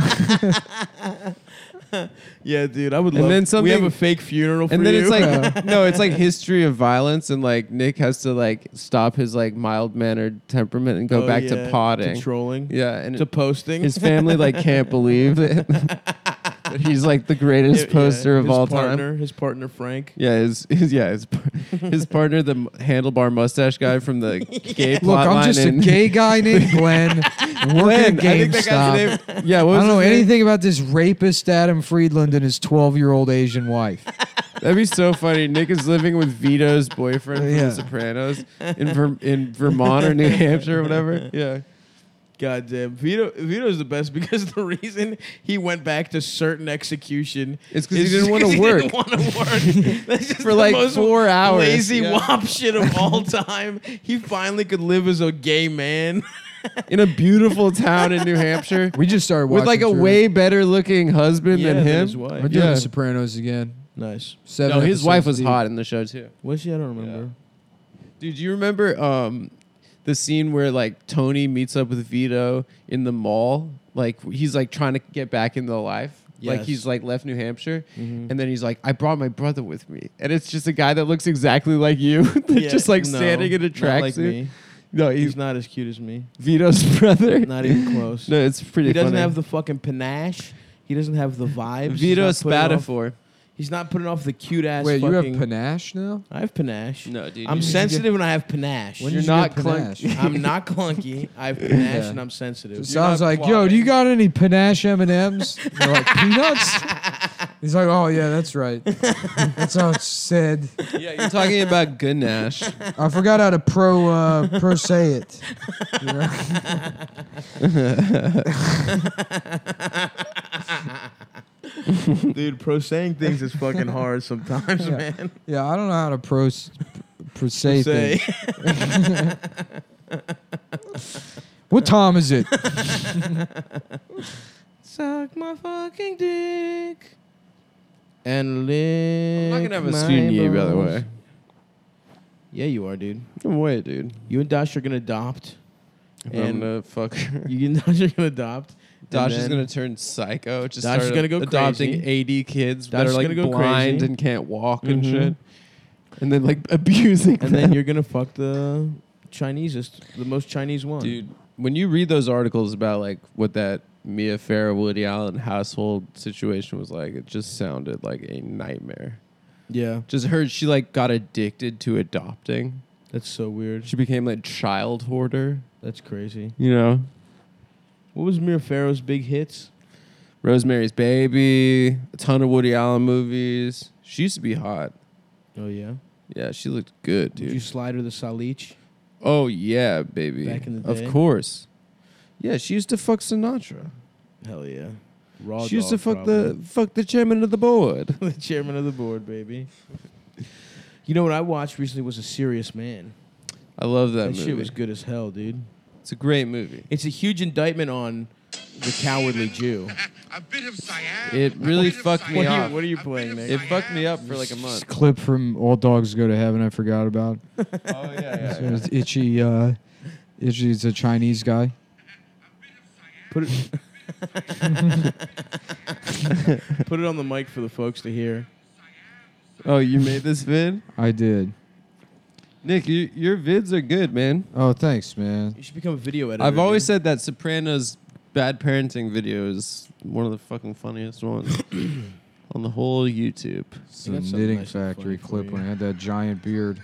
Yeah, dude, I would
And
love.
then
we
something-
have a fake funeral for
and then
you.
it's like
Yeah.
no, it's like history of violence, and like Nick has to like stop his like mild mannered temperament and go
Oh,
back
yeah,
to potting.
to trolling,
Yeah, and
to posting.
his family like can't believe it. But he's like the greatest
Yeah,
poster of
his
all
partner,
time.
His partner Frank.
Yeah, his, his yeah his, par- his partner, the m- handlebar mustache guy from the gay
Look,
plot
I'm
line
just a
in-
gay guy named Glenn. I'm working
Glenn,
at
I think that guy's
GameStop.
name. Yeah, what
I
was
don't know
his name?
anything about this rapist Adam Friedland and his twelve-year-old Asian wife.
That'd be so funny. Nick is living with Vito's boyfriend from
Yeah.
The Sopranos in Ver- in Vermont or New Hampshire or whatever. Yeah.
God damn. Vito Vito's the best because the reason he went back to certain execution
It's 'cause he
is
didn't wanna
'cause he
work.
didn't want to work. That's just
For
the
like
most
four hours.
lazy
Yeah.
wop shit of all time. He finally could live as a gay man.
In a beautiful town in New Hampshire.
We just started
With
watching
like a
through-
way better looking husband
Yeah,
than
than
him.
his wife.
We're doing
Yeah.
The Sopranos again.
Nice.
Seven
No, his wife
episodes
was
deep.
hot in the show too.
Was she? I don't remember.
Dude, do you remember um, the scene where like Tony meets up with Vito in the mall? Like he's like trying to get back into life. Like
Yes.
he's like left New Hampshire,
Mhm.
and then he's like, "I brought my brother with me," and it's just a guy that looks exactly like you, That's just like
no,
standing in a
not like
tracksuit.
me.
No,
He's
he's
not as cute as me.
Vito's brother.
Not even close.
No, it's pretty.
He doesn't
funny.
have the fucking panache. He doesn't have the vibes. He's
Vito
not putting off-
Spatafor.
He's not putting off the cute ass.
Wait, you have
fucking,
panache now?
I have panache.
No, dude.
I'm
you-
sensitive and I have panache.
When
You're
did you
not
get
clunk-
panache?
I'm not clunky. I have panache
Yeah.
and I'm sensitive.
It sounds
not
like, yo,
plotting.
do you got any panache M and M's? They're like, peanuts? He's like, oh, yeah, that's right. That's how it's said.
Yeah, you're talking about Ganache.
I forgot how to pro uh, pro say it. You know?
Dude, pro saying things is fucking hard sometimes,
Yeah.
man.
Yeah, I don't know how to pro, pro say
Say.
things. What time is it?
Suck my fucking dick. And lick
I'm not gonna have a
my
student year, by the
balls.
way.
Yeah, you are, dude.
No way, dude.
You and Dash are gonna adopt.
I'm
And
gonna fuck her.
you and Dash are gonna adopt.
Dash
and
is
then-
gonna turn psycho. Just
Dash is
start
gonna go
adopting
crazy.
eighty kids
Dash
that
is
are like
gonna go
blind
crazy.
and can't walk and
Mhm.
shit, and then like abusing
And
them.
then you're gonna fuck the Chinesest, the most Chinese one.
Dude, when you read those articles about like what that Mia Farrow, Woody Allen household situation was like, it just sounded like a nightmare.
Yeah,
Just heard she like got addicted to adopting.
that's so weird.
She became like child hoarder.
That's crazy.
You know,
What was Mia Farrow's big hits?
Rosemary's Baby, a ton of Woody Allen movies. She used to be hot.
Oh yeah.
Yeah, she looked good,
Did
dude.
you slide her the Salich?
Oh yeah, baby.
Back in the day?
Of course. Yeah, she used to fuck Sinatra.
Hell yeah. Raw
she used to
dog,
fuck
probably.
the fuck the chairman of the board.
the chairman of the board, baby. You know what I watched recently was A Serious Man.
I love that,
That,
movie.
shit was good as hell, dude.
It's a great movie.
It's a huge indictment on the cowardly Jew.
A bit of cyan.
It really
a bit of
fucked me
What
cyan,
are
up.
you, what are you
a
playing,
bit of
Nick?
It
cyan.
fucked me up for like a month.
Clip from All Dogs Go to Heaven I forgot about.
Oh yeah,
So it's Itchy, uh, Itchy's a Chinese guy.
Put it, put it on the mic for the folks to hear.
Oh, you made this vid?
I did.
Nick, you, your vids are good, man.
Oh, thanks, man.
You should become a video editor.
I've always
dude.
said that Sopranos bad parenting video is one of the fucking funniest ones on the whole YouTube.
Some
got something
Knitting
nice and
Factory
funny for
clip
you.
when I had that giant beard.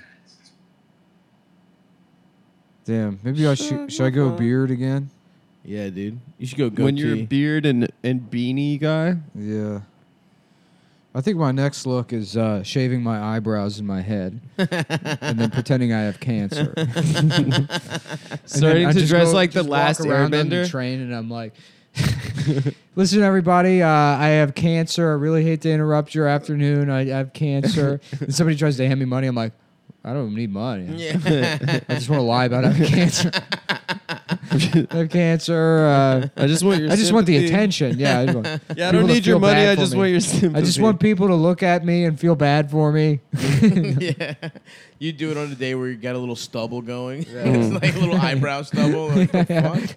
Damn, maybe I
Shut
should should I go
up.
beard again?
Yeah, dude. You should go goatee.
When you're a beard and, and beanie guy,
Yeah. I think my next look is uh, shaving my eyebrows in my head and then pretending I have cancer. And then
starting
I
to
just
dress
go-
like the
just walk
last
around on the
Airbender.
train and I'm like, listen, everybody, uh, I have cancer. I really hate to interrupt your afternoon. I, I have cancer. And somebody tries to hand me money. I'm like, I don't need money.
Yeah.
I just want to lie about having cancer. I have cancer. Uh,
I just want your
I just want the
sympathy.
attention. Yeah. I, just want
Yeah, I
people
don't
to
need your
feel
money.
bad
I
for
just
me.
want your sympathy.
I just want people to look at me and feel bad for me.
yeah. You do it on a day where you got a little stubble going. it's like a little eyebrow stubble. Like, the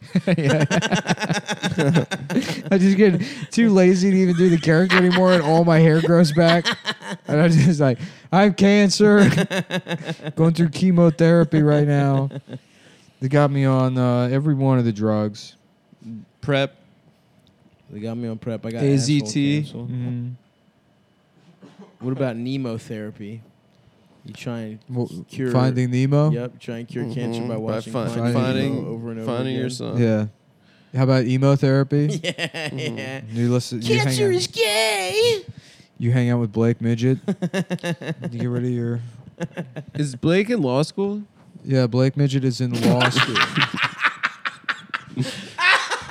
fuck?
I just get too lazy to even do the character anymore, and all my hair grows back. And I'm just like, I have cancer, going through chemotherapy right now. They got me on uh, every one of the drugs.
prep.
They got me on prep. I got
A Z T.
asshole cancel.
Mm-hmm.
What about nemotherapy? You try and
Well,
cure
Finding Nemo.
Yep, try and cure cancer by
Mhm.
watching
fi-
Finding
finding,
Nemo over and over
finding
again.
your son.
Yeah. How about emotherapy?
Yeah, yeah.
You listen. You hang,
Cancer
out,
is gay.
you hang out with Blake Midget. You get rid of your.
Is Blake in law school?
Yeah, Blake Midget is in law school.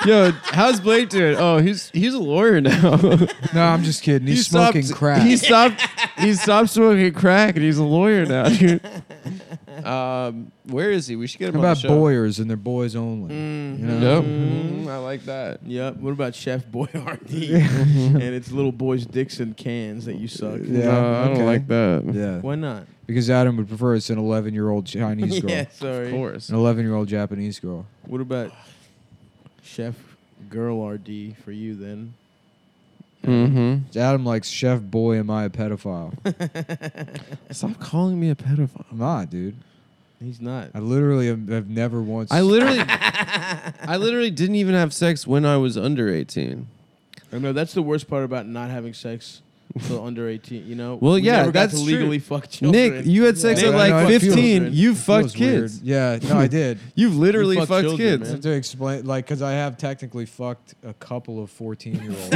Yo, how's Blake doing? Oh, he's he's a lawyer now.
No, I'm just kidding. He's
He
smoking
stopped,
crack.
He stopped. He stopped smoking crack, and he's a lawyer now, dude. Um, where is he? We should get him
How
on
about
the show.
Boyers and they're boys only?
Mm.
You know?
Yep. Mm, I like that.
Yep. What about Chef Boyardee and it's little boys Dixon cans that you suck?
Yeah,
no, I
okay.
don't like that.
Yeah.
Why not?
Because Adam would prefer it's an eleven-year-old Chinese girl.
yeah.
Of
Sorry.
course.
An eleven-year-old Japanese girl.
What about Chef Girl R D for you then?
Mm-hmm.
Adam likes Chef Boy, am I a pedophile?
Stop calling me a pedophile.
I'm not, dude.
He's not.
I literally have, have never once.
I literally, I literally didn't even have sex when I was under eighteen.
I know that's the worst part about not having sex until under eighteen. You know.
Well,
We
yeah,
never got
that's
to
true.
legally fuck children.
Nick, you had sex
Yeah,
at
I
like
know, it feels-
fifteen. You
It
fucked
feels weird.
kids.
Yeah, no, I did.
You've literally
You fucked
fucked
children,
kids.
man.
I have to explain, like, because I have technically fucked a couple of fourteen-year-olds.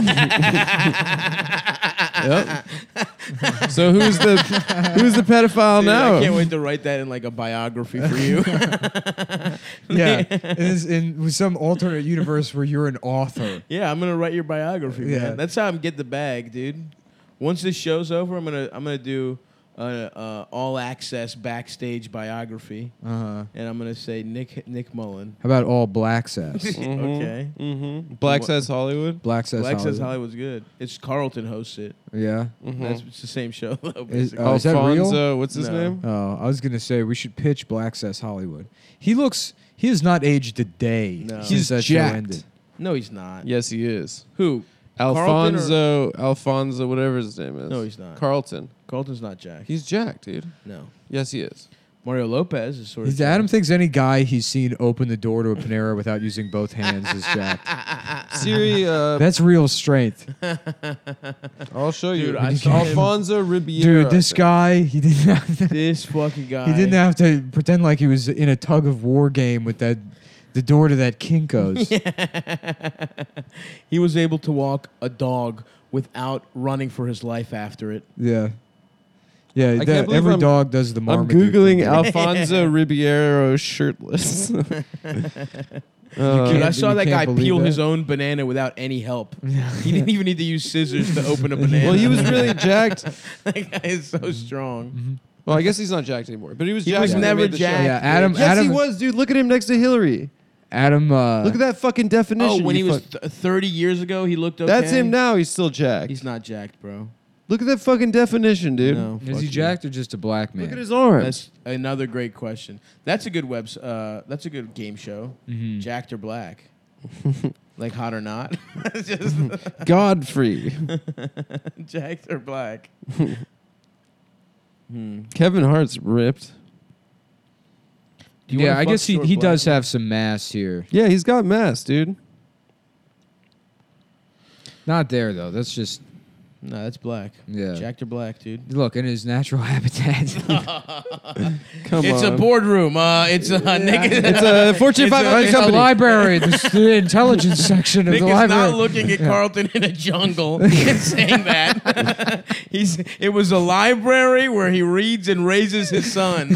Yep. So who's the who's the pedophile
Dude,
now?
I can't wait to write that in like a biography for you.
Yeah, it is in some alternate universe where you're an author.
Yeah, I'm gonna write your biography,
Yeah.
man. That's how I'm get the bag, dude. Once this show's over, I'm gonna I'm gonna do a, uh all access backstage biography,
Uh huh.
and I'm gonna say Nick Nick Mullen.
How about all black sass?
Okay.
Mm-hmm. Black
What-
Says Hollywood.
Black sass.
Black Says
Hollywood.
Hollywood's good. It's Carlton hosts it.
Yeah.
Mm-hmm.
That's it's the same show though.
Is-
basically.
oh, is that real?
Alfonso, what's his
No.
name?
Oh, I was gonna say we should pitch Black Sass Hollywood. He looks. He has not aged a day
No.
since
He's
that show
jacked.
ended.
No, he's not.
Yes, he is.
Who? Carlton or-
Alfonso, Alfonso, whatever his name is.
No, he's not.
Carlton.
Carlton's not Jack.
He's jacked, dude.
no.
Yes, he is.
Mario Lopez is sort of.
He's, Adam thinks any guy he's seen open the door to a Panera without using both hands is jacked.
Siri, uh,
That's real strength,
I'll show you.
Dude, I saw him-
Alfonso Ribeiro.
dude. This guy, he didn't have to.
This fucking guy.
He didn't have to pretend like he was in a tug of war game with that, the door to that Kinko's.
He was able to walk a dog without running for his life after it.
Yeah, yeah.
can't
that-
believe
every
I'm-
dog does the
I'm
Marmaduke
googling
thing.
Alfonso Ribeiro shirtless. Uh,
Dude, I
can't-
saw
you
that
can't
guy
believe
peel
that?
his own banana without any help. He didn't even need to use scissors to open a banana.
well, he was really jacked.
That guy is so strong.
Well, I guess he's not jacked anymore, but he was
He
jacked.
was
when they
never
made the show.
jacked.
Yeah, Adam.
Yes,
Adam.
he was, dude. Look at him next to Hillary.
Adam. Uh,
Look at that fucking definition.
Oh, when he
you
was
fuck-
th- thirty years ago, he looked okay.
That's him now. He's still jacked.
He's not jacked, bro.
Look at that fucking definition, dude.
No,
Is
fuck
he
you.
jacked or just a black man?
Look at his arms.
That's another great question. That's a good web. Uh, that's a good game show.
Mhm.
Jacked or black? Like hot or not? It's just
Godfrey.
jacked or black. hmm.
Kevin Hart's ripped.
Do you
Yeah,
wanna
I
fuck
guess he,
short
he
black
does
men?
have some mass here.
Yeah, he's got mass, dude.
Not there though. That's just
No, that's black.
yeah.
Jacked or black, dude.
Look in his natural habitat.
Come
It's
on.
a boardroom. Uh, it's uh, Nick.
It's a Fortune
It's
five
a-
hundred
It's a
company.
library. This is the intelligence section of
Nick
the
is
library.
not looking at Carlton in a jungle and saying that. He's. It was a library where he reads and raises his son.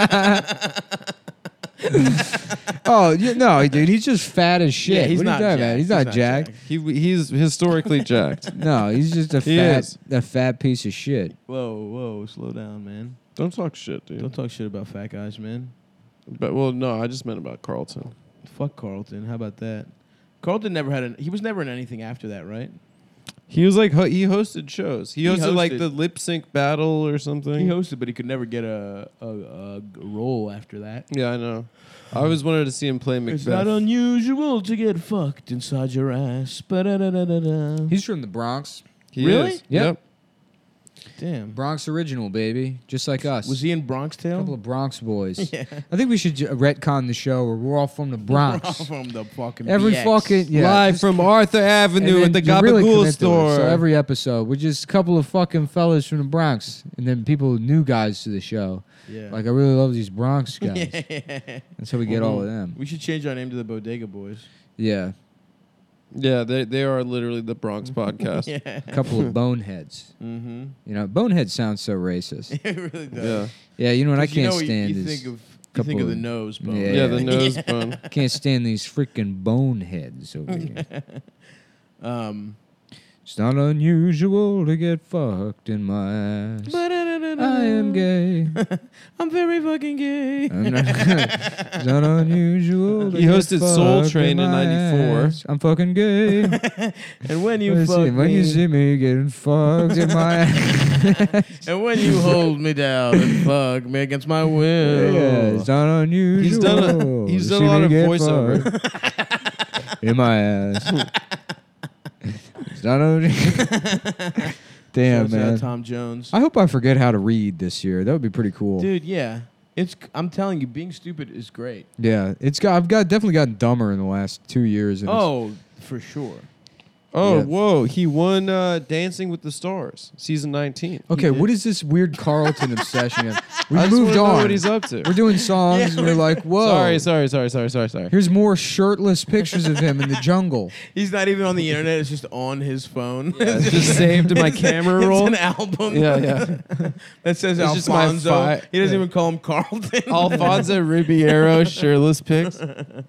Oh you, no, dude, he's just fat as shit.
Yeah, he's
what
not
are you talking
jacked.
about? He's not jacked.
He he's historically jacked.
No, he's just a
He
fat,
is.
a fat piece of shit.
Whoa, whoa, slow down, man.
Don't talk shit, dude.
Don't talk shit about fat guys, man.
But well, no, I just meant about Carlton.
Fuck Carlton. How about that? Carlton never had. An, he was never in anything after that, right?
He was like ho- he hosted shows. He
He
hosted, like
hosted.
the lip sync battle or something.
He hosted, but he could never get a a, a role after that.
Yeah, I know. I always wanted to see him play Macbeth.
It's not unusual to get fucked inside your ass. Ba-da-da-da-da-da.
He's from the Bronx.
He
Really?
is.
Yep.
Damn.
Bronx original, baby. Just like us.
Was he in Bronx
a couple
Tale?
of Bronx boys.
Yeah.
I think we should j- retcon the show where we're all from the Bronx.
From the fucking
Every
B X.
fucking yeah.
Live
just-
from Arthur
and
Avenue
then
at the
you really
Gabagool
commit to it.
store.
So every episode, we're just a couple of fucking fellas from the Bronx, and then people, new guys to the show.
Yeah.
Like I really love these Bronx guys.
Yeah.
That's how we get all of them.
We should change our name to the Bodega Boys.
Yeah,
yeah, they they are literally the Bronx podcast.
Yeah.
a couple of boneheads.
Mm-hmm.
You know, bonehead sounds so racist.
It really
Yeah.
does.
Yeah, you know what I
'Cause you
can't
know, you-
stand
you
is
think of You think of
Couple
the
of-
nose bone.
Yeah.
Yeah, the nose bone.
Can't stand these freaking boneheads over here.
Um,
It's not unusual to get fucked in my ass. I am gay.
I'm very fucking gay.
I'm not, it's not unusual. To
He
get
hosted Soul
fucked
Train in
my
ninety-four.
ass. I'm fucking gay.
And when you
When
fuck
see- when
me,
you see me getting fucked in my ass.
and when you hold me down and fuck me against my will.
Yeah, it's not unusual.
He's done a- he's
to
done
see
a lot
me
of
get
voiceover.
fucked in my ass. It's not unusual. Damn,
Shouts out
man.
Tom Jones.
I hope I forget how to read this year. That would be pretty cool.
Dude, yeah. It's. I'm telling you, being stupid is great.
Yeah, it's got. I've got definitely gotten dumber in the last two years. And it's-
Oh, for sure.
Oh,
Yeah.
whoa. He won uh, Dancing with the Stars, season nineteen.
okay.
did.
What is this weird Carlton obsession? We
I just
moved
wanna know
on.
what he's up to.
We're doing songs,
Yeah,
and we're
we're-
like, whoa.
Sorry, sorry, sorry, sorry, sorry, sorry.
Here's more shirtless pictures of him in the jungle.
He's not even on the internet. It's just on his phone.
Yeah, it's just saved in my camera roll.
It's an album.
Yeah, yeah.
that says
It's just my
Alfonso.
fi-
he doesn't
yeah.
even call him Carlton.
Alfonso Ribeiro shirtless pics.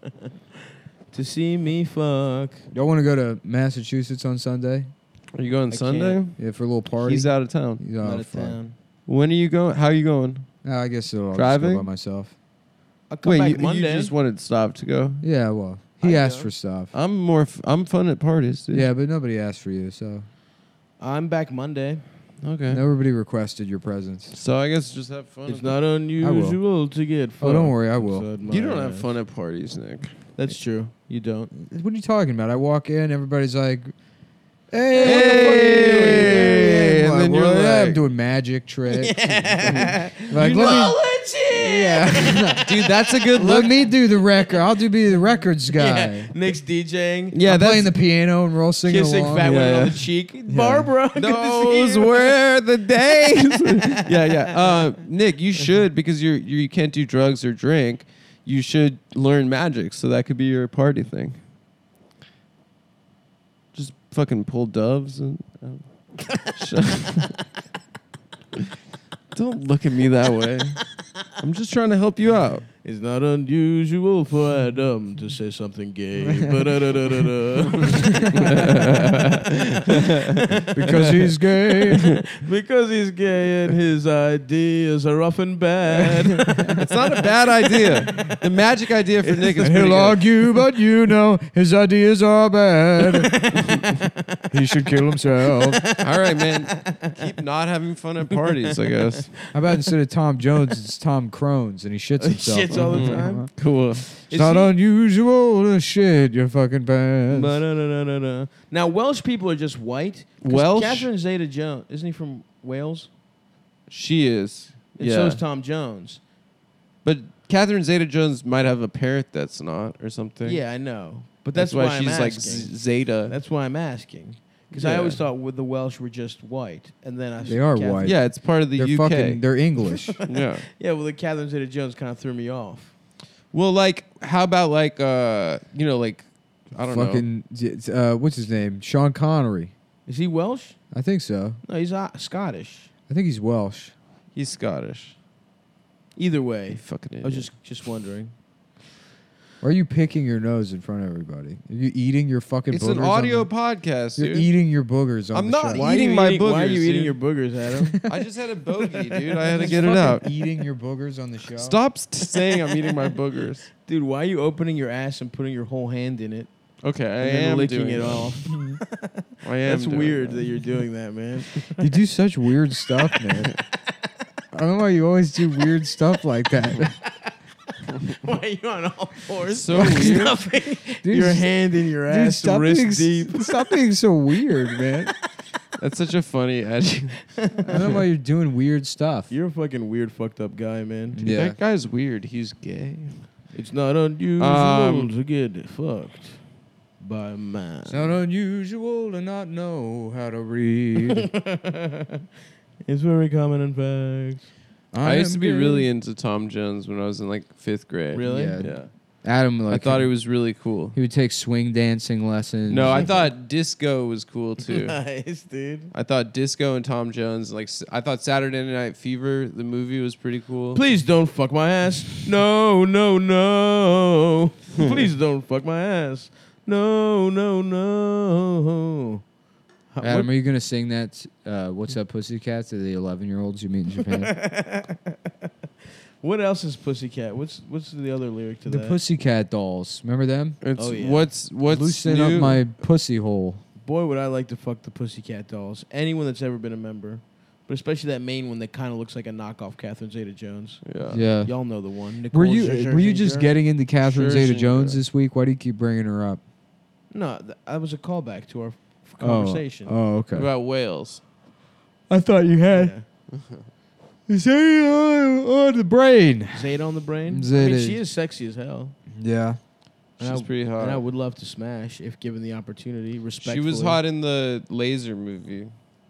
To see me fuck.
Y'all want to go to Massachusetts on Sunday?
Are you going
I
Sunday?
can't.
Yeah, for a little party.
He's out of town.
He's
I'm
oh,
out of
fuck.
town.
When are you going? How are you going?
Uh, I guess so. I'll
Driving?
just go by myself.
I'll come
Wait,
back
you, you
Monday.
just wanted Stav to go?
Yeah, well, he
I
asked
go.
for stuff.
I'm more. F- I'm fun at parties, dude.
Yeah, but nobody asked for you, so
I'm back Monday.
Okay.
nobody requested your presence.
So I guess just have fun.
It's
at
not unusual to get fucked.
Oh, don't worry, I will.
inside my
You don't have
ass.
fun at parties, Nick.
That's true. You don't.
What are you talking about? I walk in, everybody's like, "Hey,
Hey!
what the fuck are you doing?"
And
I'm
then
like,
you're
"Well, I'm
like-
doing magic tricks."
Yeah.
Like,
You
let
know
me, yeah,
Dude, that's a good
let
look.
me do the record. I'll do be the records guy.
Yeah. Nick's DJing.
Yeah,
I'm
that's
playing the piano and we're all singing
Kissing
along.
fat women
Yeah,
on
yeah.
the cheek. Barbara. good to see
Those
you.
were the days. yeah, yeah. Uh, Nick, you should because you're, you you can't do drugs or drink. You should learn magic, so that could be your party thing. Just fucking pull doves and. Um, shut- Don't look at me that way. I'm just trying to help you out.
It's not unusual for Adam to say something gay. Ba-da-da-da-da-da.
Because he's gay.
Because he's gay and his ideas are often bad.
It's not a bad idea. The magic idea for Nick is pretty
He'll
good.
argue, but you know his ideas are bad. He should kill himself.
All right, man. Keep not having fun at parties, I guess.
How about instead of Tom Jones, it's Tom Crones, and he shits
He
himself.
shits all the
Mhm.
time.
Cool.
It's
Is
not
he-
unusual to shit your fucking pants.
Ba-da-da-da-da-da. Now Welsh people are just white. 'Cause
Welsh?
Catherine Zeta-Jones, isn't he from Wales?
She is.
And
yeah.
so is Tom Jones.
But Catherine Zeta-Jones might have a parent that's not or something.
Yeah, I know. But
That's,
that's,
why,
why, I'm
she's like
asking.
Z- Zeta.
That's why I'm asking. Because I
Yeah.
always thought with the Welsh were just white, and then I
They are
Catherine-
white.
yeah, it's part of the
They're
U K.
fucking. They're English.
yeah.
Yeah, well, the Catherine Zeta-Jones kind of threw me off.
Well, like, how about like, uh, you know, like, I don't know.
fucking. Uh, what's his name? Sean Connery.
Is he Welsh?
I think so.
No, he's uh, Scottish.
I think he's Welsh.
He's Scottish.
Either
You
way,
fucking idiot.
I was just just wondering.
Why are you picking your nose in front of everybody? Are you eating your fucking
It's
boogers?
an
on
audio
the-
podcast,
You're
dude.
eating your boogers on
I'm
the
not
show.
Why are
eating
you
my
eating, Why are
boogers,
you eating
dude.
your boogers, Adam?
I just had a bogey, dude. I had to
Just
get it
fucking
out.
Eating your boogers on the show.
Stop st- saying I'm eating my boogers.
Dude, why are you opening your ass and putting your whole hand in it
Okay, I
and then
am
licking
doing
it
that.
off?
I am.
That's
doing
weird
that.
that you're doing that, man.
You do such weird stuff, man. I don't know why you always do weird stuff like that.
Why are you on all fours?
So weird.
Stuffing
Dude,
your
s-
hand in your
Dude,
ass,
stop
wrist
being, s-
deep.
Stop being so weird, man.
That's such a funny adjective.
I don't know why you're doing weird stuff.
You're a fucking weird, fucked up guy, man.
Dude,
Yeah.
That guy's weird. He's gay.
It's not unusual
Um,
to get fucked by a man.
It's not unusual to not know how to read.
It's very common in fact.
I, used
am
to be
gay.
really into Tom Jones when I was in like fifth grade.
Really?
Yeah.
Yeah.
Adam, like,
I thought it was really cool.
he would take swing dancing lessons.
No, I thought disco was cool too.
Nice, dude.
I thought disco and Tom Jones. Like s- I thought Saturday Night Fever, the movie, was pretty cool.
Please don't fuck my ass. No, no, no. Please don't fuck my ass. No, no, no. How-
Adam,
what-
are you gonna sing that? Uh, What's Up, Pussycat? To the eleven-year-olds you meet in Japan.
What else is Pussycat? What's what's the other lyric to
The
that?
Pussycat Dolls. Remember them?
It's
Oh, yeah.
what's what's
Loosen
new?
up my pussy hole.
Boy, would I like to fuck the Pussycat Dolls. Anyone that's ever been a member. But especially that main one that kind of looks like a knockoff Catherine Zeta-Jones.
yeah.
Yeah.
Y'all know the one.
Were
Nicole
you
Scherzinger.
were you just getting into Catherine
Scherzinger.
Zeta-Jones this week? Why do you keep bringing her up?
No, th- that was a callback to our f-
Oh.
conversation.
Oh, okay.
About whales.
I thought you had
Yeah.
Zeta on the brain.
Zeta on the brain? I
Zeta.
mean, she is sexy as hell.
Yeah.
And
She's
I-
pretty hot.
And I would love to smash if given the opportunity.
She
Respectfully.
was hot in the Laser movie.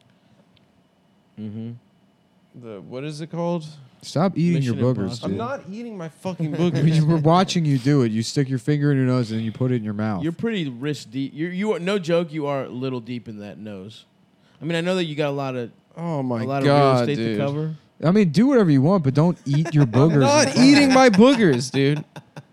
Mm-hmm.
The what is it called?
Stop eating
Mission
your boogers,
Impossible.
dude.
I'm not eating my fucking
We
boogers.
were watching you do it. You stick your finger in your nose and then you put it in your mouth.
You're pretty wrist deep. You're, you are, no joke, you are a little deep in that nose. I mean, I know that you got a lot of
Oh my
a lot
god,
of real estate
dude!
to cover.
I mean, do whatever you want, but don't eat your boogers.
Not eating my boogers, dude.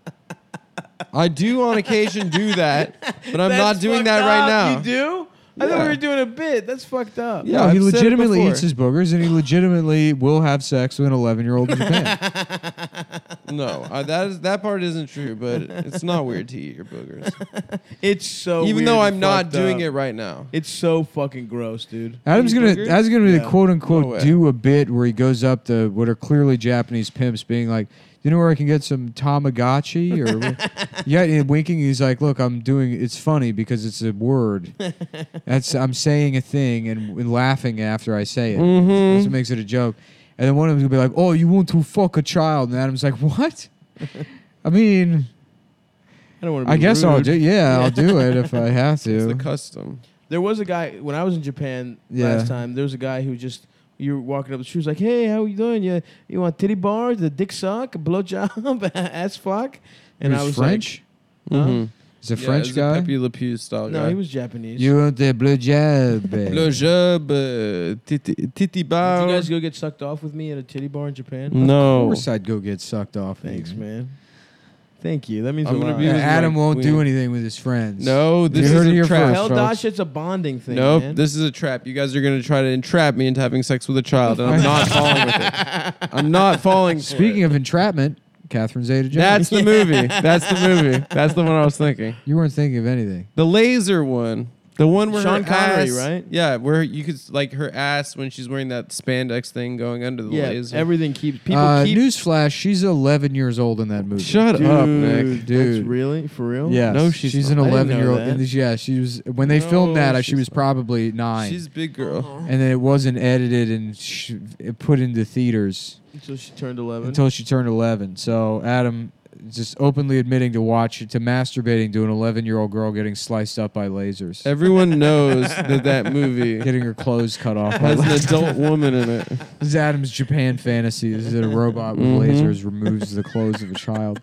I do on occasion do that, but I'm
That's
not doing
fucked
that right
up.
now.
You do? I thought
Yeah.
we were doing a bit. That's fucked up.
Yeah,
No, he
I've said it
legitimately
before.
eats his boogers, and he legitimately will have sex with an eleven-year-old in Japan.
No, uh, that is that part isn't true, but it's not weird to eat your boogers,
It's so
even
weird
though
and
I'm not
fucked
doing
up.
it right now.
It's so fucking gross, dude.
Adam's
Eat
gonna
boogers?
Adam's gonna
Yeah.
quote
No
unquote
way.
do a bit where he goes up to what are clearly Japanese pimps, being like, "You know where I can get some Tamagotchi?" Or yeah, and winking. He's like, "Look, I'm doing. It's funny because it's a word. That's I'm saying a thing and, and laughing after I say it.
Mm-hmm.
That's what makes it a joke." And then one of them's gonna be like, "Oh, you want to fuck a child?" And Adam's like, "What?" I mean,
I don't want to.
I guess I'll do. Yeah, I'll do it if I have
It's the
to.
custom.
There was a guy when I was in Japan
Yeah.
last time. There was a guy who just you were walking up the street, was like, "Hey, how you doing? You you want titty bars, the dick suck, a blowjob, ass fuck?" And
He
I was
French.
Huh?
Mm-hmm.
He's a
Yeah,
French
it was
guy.
a Pepe Le Pew style
like, "No,
guy.
he was Japanese."
You want the blue jab?
Le job, uh, titi, titi
Did
bar.
you guys go get sucked off with me at a titty bar in Japan?
Of
No.
course, I'd go get sucked off.
Thanks,
man.
man. Thank you. That means
I'm
a
gonna
lot.
be
Yeah,
with
Adam
my
won't do
queen.
anything with his friends.
No, this
You heard
is
it
a
here
trap.
first.
Hell,
folks.
Dash, it's a bonding thing.
Nope,
man.
this is a trap. You guys are gonna try to entrap me into having sex with a child, and I'm not falling with it. I'm not falling. For
Speaking
it.
of entrapment, Catherine Zeta-Jones.
that's the movie. That's the movie. That's the one I was thinking.
You weren't thinking of anything.
The laser one. The one where
Sean
her
Connery,
ass,
right?
Yeah, where you could like her ass when she's wearing that spandex thing going under the
yeah,
laser.
everything keeps people
Uh,
keep.
newsflash: she's eleven years old in that movie.
Shut up, Nick.
Dude,
Dude.
that's really for real.
Yeah,
No, she's
she's
not.
an
I didn't know
eleven-year-old.
that.
And yeah, she was when they
No,
filmed that. She
she's
was
not.
probably nine,
She's a big girl.
and then it wasn't edited and sh- put into theaters
Until she turned eleven.
until she turned eleven. So Adam just openly admitting to watch to masturbating to an eleven-year-old girl getting sliced up by lasers,
Everyone knows that that movie
getting her clothes cut off. by
has an
lasers.
adult woman in it.
This is Adam's Japan fantasy. Is that a robot with
Mhm.
lasers removes the clothes of a child?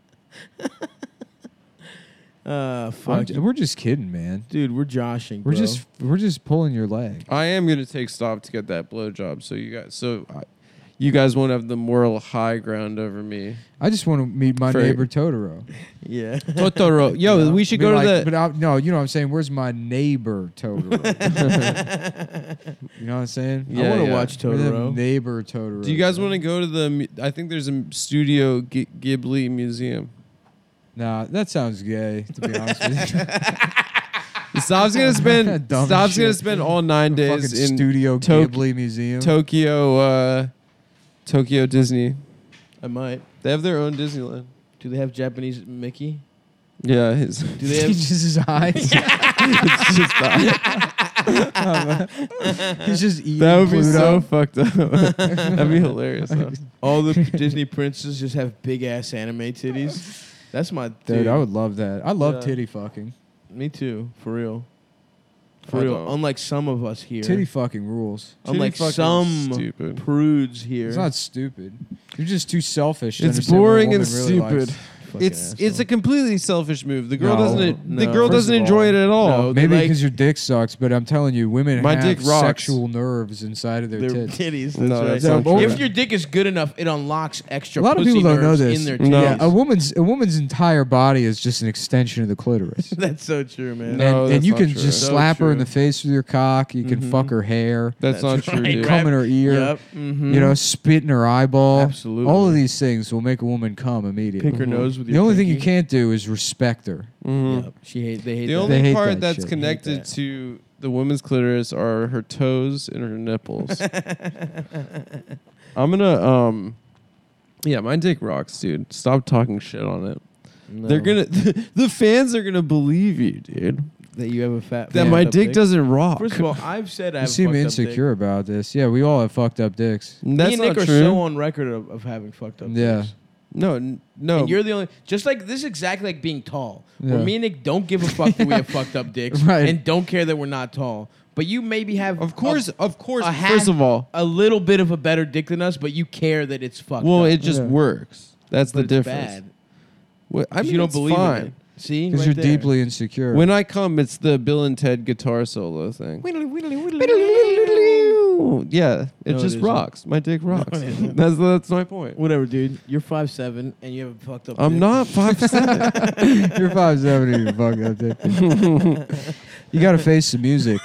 uh,
I'm
fuck.
j- we're just kidding, man.
Dude, we're joshing.
We're
bro.
just we're just pulling your leg.
I am gonna take stop to get that blowjob, so you guys, so I, you guys won't have the moral high ground over me.
I just want to meet my
For-
neighbor Totoro.
yeah.
Totoro, yo, we should
I mean,
go
like,
to the.
But I, no, you know what I'm saying. Where's my neighbor Totoro? You know what I'm saying?
Yeah,
I want to
yeah.
watch
Where the
Totoro.
neighbor Totoro.
Do you guys want to go to the? mu- I think there's a Studio G- Ghibli museum.
Nah, that sounds gay. To be honest with you,
Stav's gonna spend.
Dumb
Stav's gonna
shit.
spend all nine
Fucking
days in
Studio
Tok-
Ghibli Museum.
Tokyo. Uh, Tokyo Disney.
I might.
They have their own Disneyland.
Do they have Japanese Mickey?
Yeah, his.
Do they have?
He's just his eyes.
it's just that.
He's just eating
That would be
Pluto.
so fucked up. That'd be hilarious. Though.
All the Disney princes just have big ass anime titties. That's my
Dude,
dude.
I would love that. I love
Yeah.
titty fucking.
Me too, for real. For
I
real.
don't.
Unlike some of us here.
Titty fucking rules.
Unlike
Titty fucking
some
stupid.
prudes here.
It's not stupid. You're just too selfish. to
It's
understand what a
boring and
woman really
stupid.
likes.
fucking
It's
asshole.
it's a completely selfish move. The girl
No,
doesn't. The
no.
girl
First
doesn't
of
enjoy
all,
it at all.
no, they
Maybe
like-
because your dick sucks, but I'm telling you, women
My
have
dick rocks.
sexual nerves inside of their,
their
tits.
titties. That's
No,
right.
that's not
true.
If your dick is good enough, it unlocks extra.
A lot of
pussy
people don't know
nerves
this.
in their
No.
titties.
Yeah, a woman's a woman's entire body is just an extension of the clitoris.
That's so true, man.
No,
and, and
that's
you
not
can
true.
just
So
slap her in
true.
the face with your cock. You can
Mhm.
fuck her hair.
That's,
That's
not true,
right.
dude.
Come in her ear.
Yep. mhm.
You know, spit in her eyeball.
Absolutely.
All of these things will make a woman come immediately.
Pick her
Mhm.
nose with
The
your
only thing you
pinky.
can't do is respect her.
Mhm.
Yep. She hate. They hate.
The
that.
They
only
hate
part
that
that's
shit.
connected
that.
to the woman's clitoris are her toes and her nipples. I'm gonna um, yeah, my dick rocks, dude. Stop talking shit on it.
No.
They're gonna the fans are gonna believe you, dude.
that you have a fat.
That
fucked
my
up
dick doesn't rock.
First of all, I've said I
You
have.
seem
fucked up
insecure about this. Yeah, we all have fucked up dicks.
Dick.
That's
Me and
not
Nick
true.
are so on record of, of having fucked up.
Yeah.
dicks.
no, n- no.
And you're the only. Just like this is exactly like being tall.
Yeah.
Where me and Nick don't give a fuck that we have fucked up dicks,
Right.
and don't care that we're not tall. But you maybe have.
of course,
a,
of course.
a half-
First of all,
a little bit of a better dick than us, but you care that it's fucked
well,
up.
it just
Yeah.
works. That's
But
the
it's
difference.
bad.
What, I
'Cause
mean,
you don't
it's
believe
fine.
in it. See,
Because
right
you're
there.
deeply insecure.
When I come, it's the Bill and Ted guitar solo thing. Yeah, it
No, it
just
isn't.
rocks. My dick rocks.
it isn't.
that's that's my point.
Whatever, dude. You're five seven and you have a fucked up.
I'm
dick.
not five seven.
You're five seventy, you fuck up dick. You gotta face the music.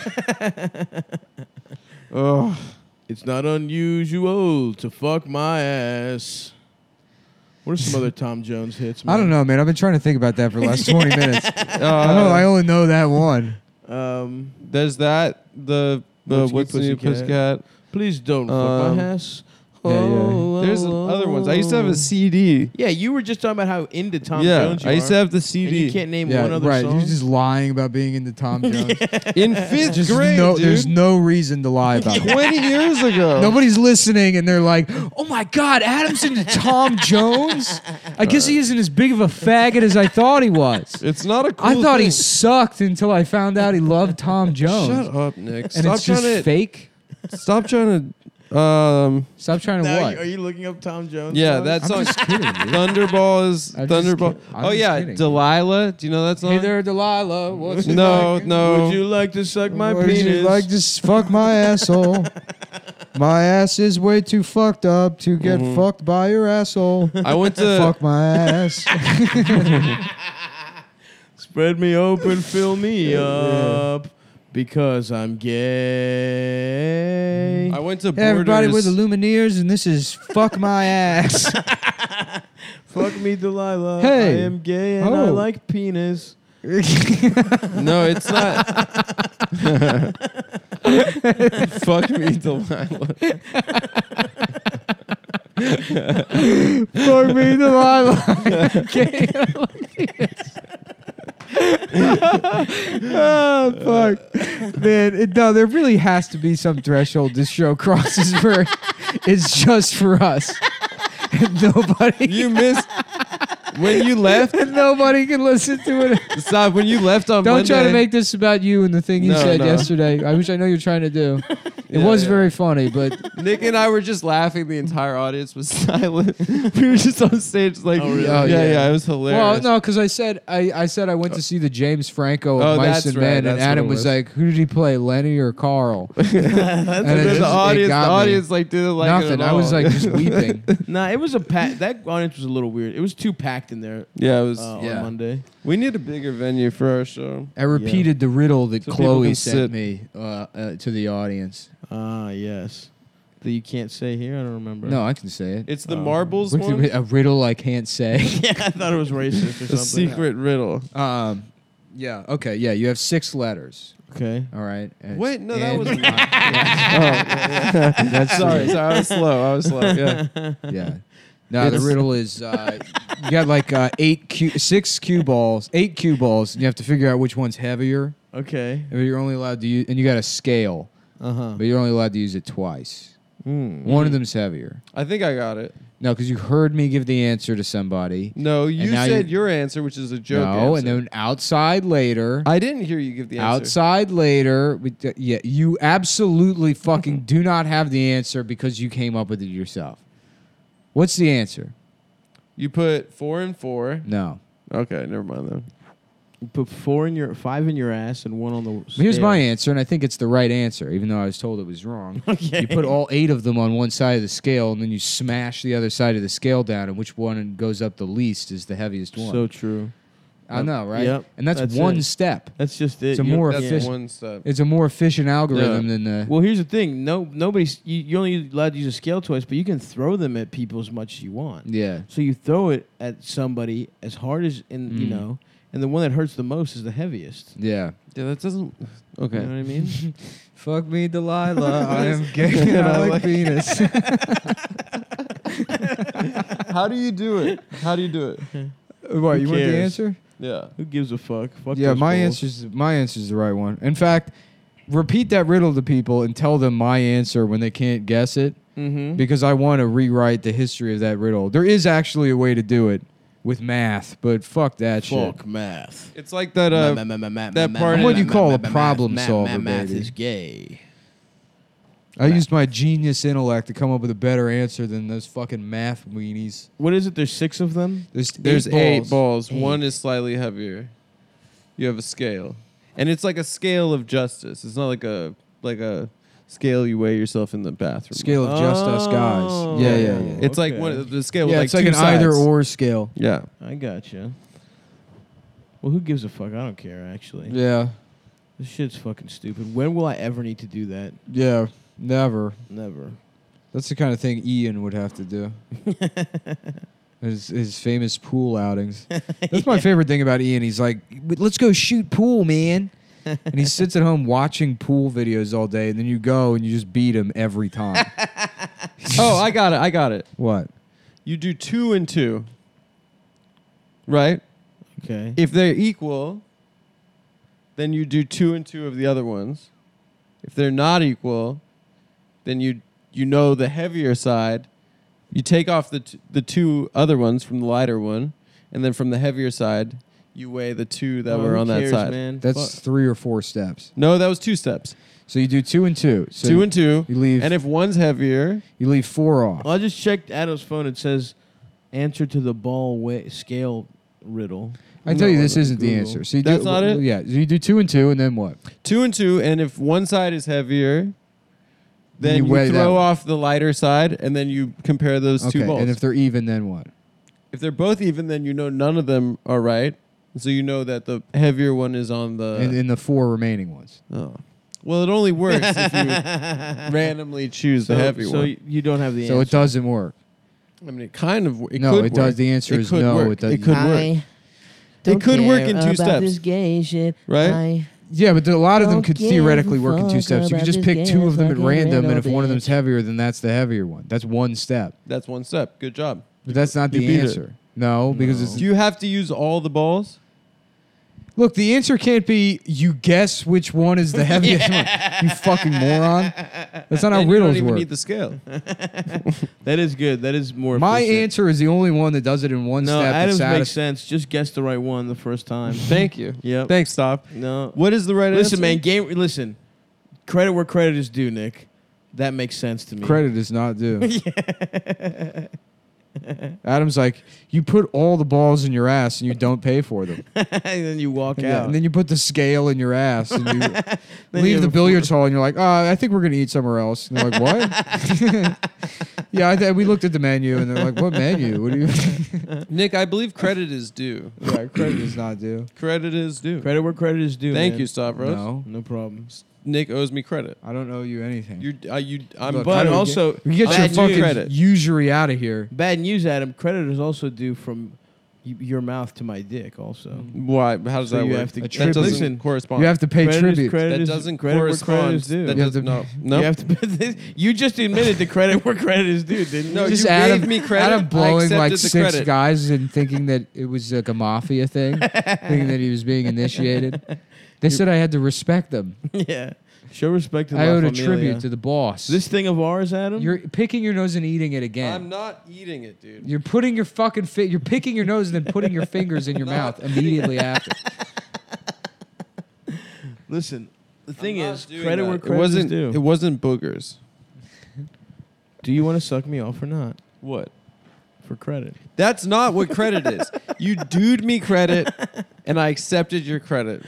Oh,
It's not unusual to fuck my ass. What are some other Tom Jones hits? Man?
I don't know, man. I've been trying to think about that for the last twenty minutes. I know. I
uh,
only know that one.
Um,
there's that. The the
What's
what's the new
Pussycat?
pussycat?
please don't
Um,
fuck my ass.
yeah, yeah.
Oh,
There's
oh,
other ones. I used to have
oh.
a C D.
Yeah, you were just talking about how into Tom
yeah,
Jones you
I used
are,
to have the C
and
D.
you can't name
Yeah,
one other
right.
song.
You're just lying about being into Tom Jones.
In fifth
Just
grade,
no,
dude.
there's no reason to lie about it.
Twenty years ago.
Nobody's listening, and they're like, "Oh my God, Adam's into Tom Jones. I guess he isn't as big of a faggot as I thought he was.
It's not a cool
I thought
thing.
he sucked until I found out he loved Tom Jones.
Shut up, Nick.
And
Stop
it's
trying
just
to
fake.
stop trying to. Um.
Stop trying to
Now,
what?
Are you looking up Tom Jones?
Yeah,
songs?
that
I'm
song.
just kidding, dude.
Thunderball is
I'm just
Thunderball.
kid- I'm
Oh
just
yeah,
kidding.
Delilah. Do you know that song?
Hey there, Delilah. What's it
No,
like?
no.
Would you like to suck my
Would
penis?
you like to s- fuck my asshole? My ass is way too fucked up to get
Mhm.
fucked by your asshole.
I went to.
Fuck my ass.
Spread me open, fill me
Yeah.
up, because I'm gay.
I went to
Hey, everybody, we're
Borders.
the Lumineers, and this is Fuck My Ass.
Fuck me, Delilah.
Hey.
I am gay and I
Oh.
like penis.
No, it's not. Fuck me, Delilah.
Fuck me, Delilah. Oh, fuck. Man, it, no, there really has to be some threshold this show crosses where it's just for us. And nobody,
You missed when you left.
and nobody can listen to it.
Stop. When you left on
Don't
Monday.
try to make this about you and the thing you
No,
said
no.
yesterday. I wish I know you're trying to do. It
Yeah,
was
yeah.
very funny, but
Nick and I were just laughing. The entire audience was silent. We were just on stage like,
Oh, really?
yeah,
Oh,
yeah,
yeah.
It was hilarious.
well, no, because I said I, I said I went to see the James Franco of
Oh,
Mice
that's
and
right,
Men, and
that's what
Adam
it
was.
was.
like, "Who did he play, Lenny or Carl?"
That's
And
And
it
then
just-
the
it
audience, the
got me.
audience like didn't like it
Nothing.
at
I was
all.
like just weeping.
Nah, it was a pack. That audience was a little weird. It was too packed in there
yeah, it was.
uh,
Yeah.
on Monday.
We need a bigger venue for our show.
I repeated the riddle that
So people
Chloe
can
sent
sit.
me uh, uh, to the audience.
Ah, yes. That you can't say here. I don't remember.
No, I can say it.
It's the
Oh.
marbles
What's
one.
the- a riddle I can't say.
yeah, I thought it was racist or
A
something.
secret riddle.
um, yeah. Okay. Yeah. You have six letters.
Okay.
All right. And
Wait, no, that
and-
was.
yeah.
That's sorry, sorry. I was slow. I was slow. Yeah.
Yeah. No, the
It's-
riddle is uh, you got like uh, eight cue, six cue balls, eight cue balls, and you have to figure out which one's heavier.
Okay.
And you're only allowed to use, and you got a scale,
Uh huh.
but you're only allowed to use it twice. One of them's heavier.
I think I got it.
No, because you heard me give the answer to somebody.
No, you
now
said
you-
your answer, which is a joke.
No,
answer.
and then outside later.
I didn't hear you give the answer.
Outside later, we d- yeah, you absolutely fucking do not have the answer because you came up with it yourself. What's the answer?
You put four and four.
No.
Okay, never mind then.
You put four in your five in your ass and one on the.
Here's
scale.
my answer, and I think it's the right answer, even though I was told it was wrong.
Okay.
You put all eight of them on one side of the scale, and then you smash the other side of the scale down, and which one goes up the least is the heaviest one.
So true.
I know, right?
Yep,
And that's,
that's
one
it.
step.
That's just it.
It's a
You-
more
That's
efficient-
one step.
It's a more efficient algorithm
Yeah.
than the.
Well, here's the thing. No, nobody's. You, you're only allowed to use a scale twice, but you can throw them at people as much as you want.
Yeah.
So you throw it at somebody as hard as in you
Mm.
know, and the one that hurts the most is the heaviest.
Yeah.
Yeah, that doesn't. Okay.
You know what I mean?
Fuck me, Delilah. I am gay and I like penis.
How do you do it? How do you do it?
What, you want the
cares?
answer?
Yeah.
Who gives a fuck? Fuck
Yeah,
those
my
balls.
answer's my answer's the right one. In fact, repeat that riddle to people and tell them my answer when they can't guess it,
Mm-hmm.
because I want to rewrite the history of that riddle. There is actually a way to do it with math, but fuck that shit.
Fuck math.
It's like that. Uh,
Ma- ma- ma- ma-
that
ma-
part
ma-
in- What
you
ma-
call
ma-
a
ma-
problem
ma-
solver,
ma- Math
baby.
is gay.
I used my genius intellect to come up with a better answer than those fucking math weenies.
What is it? There's six of them.
There's,
There's eight balls.
Eight.
One is slightly heavier. You have a scale, and it's like a scale of justice. It's not like a like a scale you weigh yourself in the bathroom.
scale of just us guys.
Oh.
Yeah, yeah, yeah.
It's like
Okay.
one the scale.
yeah,
with
it's
like
like
two
an either
sides.
or scale.
Yeah.
I gotcha. Well, who gives a fuck? I don't care actually.
Yeah,
This shit's fucking stupid. When will I ever need to do that?
yeah, never.
Never.
That's the kind of thing Ian would have to do. his, his famous pool outings. That's my favorite thing about Ian. He's like, let's go shoot pool, man. And he sits at home watching pool videos all day, and then you go and you just beat him every time.
Oh, I got it. I got it.
What?
You do two and two. Right?
Okay.
If they're equal, then you do two and two of the other ones. If they're not equal, then you you know the heavier side. You take off the t- the two other ones from the lighter one, and then from the heavier side, you weigh the two that
Oh,
were
who
on that
cares,
side.
man?
That's
Fuck.
three or four steps.
No, that was two steps.
So you do two and two. So
two and two.
You leave.
And if one's heavier,
you leave four off.
Well, I just checked Adam's phone. It says, "Answer to the ball wa- scale riddle."
I tell you,
No,
this
on
isn't the
Google.
answer. So you
That's
do,
not it?
Yeah, so you do two and two, and then what?
two and two, and if one side is heavier, then
You
you,
weigh that
throw
one.
off the lighter side, and then you compare those
Okay,
two balls.
and if they're even, then what?
If they're both even, then you know none of them are right. So you know that the heavier one is on the.
and, and the four remaining ones.
oh. Well, it only works if you randomly choose
So,
the heavy
so
one.
y- you don't have the
So
answer.
it doesn't work.
I mean, it kind of. It
No,
could
it does.
work.
The answer
It
is
could
no,
work.
it doesn't.
It could work. It could work in two steps,
gay shit.
right?
I
Yeah, but a lot of them
Don't
could
give
theoretically
a
work in two
fuck
steps. You could
about
just
this
pick two
gay
of them at
fucking
random, and if
little
one of them's
bitch.
heavier, then that's the heavier one. That's one step.
That's one step. Good job.
But that's not
You
the
beat it.
answer. No, because it's
Do you have to use all the balls?
look. The answer can't be you guess which one is the heaviest one. You fucking moron. That's not how
Then you
riddles
don't even
work.
need the scale.
That is good. That is more.
My
efficient.
answer is the only one that does it in one
No,
step. that
Adam's makes
satis-
sense. Just guess the right one the first time.
Thank you.
Yep.
Thanks, Stop.
No.
What is the right answer?
Listen, man. Game. Listen. Credit where credit is due, Nick. That makes sense to me.
Credit is not due. Adam's like, you put all the balls in your ass and you don't pay for them.
and then you walk
Yeah,
out.
and then you put the scale in your ass and you
Then you
leave
have
the
a
billiards hall and you're like, oh, I think we're gonna eat somewhere else. And they're like, what? yeah, I th- we looked at the menu and they're like, what menu? What do you?
Nick, I believe credit is due.
yeah, credit is not due.
Credit is due.
Credit where credit is due.
Thank
man.
you, Stavros.
No,
No problem.
Nick owes me credit.
I don't owe you anything.
You, uh, you, I'm.
Look,
But
I don't
also,
you get your
bad
fucking
news,
credit.
usury out of here.
bad news, Adam. Credit is also due from y- your mouth to my dick. Also,
Why? How does
So
that
you
work?
have to-
that
Attribute-
doesn't
Listen,
correspond.
You have to pay
credit
tribute.
is credit
that
is,
doesn't
credit where
correspond.
credit is due.
That
You have
doesn't.
to-
No. No.
You have to. You just admitted the credit where credit is due, didn't you?
No,
Just
you
Adam,
gave me credit.
Adam
I
blowing like
accepted the
six
credit.
guys and thinking that it was like a mafia thing, thinking that he was being initiated. They said I had to respect them.
Yeah. Show respect to
I
La
owed a
Familia.
tribute to the boss.
This thing of ours, Adam.
You're picking your nose and eating it again.
I'm not eating it, dude.
You're putting your fucking fi- you're picking your nose and then putting your fingers in your mouth immediately after.
Listen. The thing
I'm not
is,
doing
credit
that.
where
it
credit
wasn't.
is due.
It wasn't boogers.
Do you want to suck me off or not?
What?
for credit.
That's not what credit is. You dude me credit, and I accepted your credit.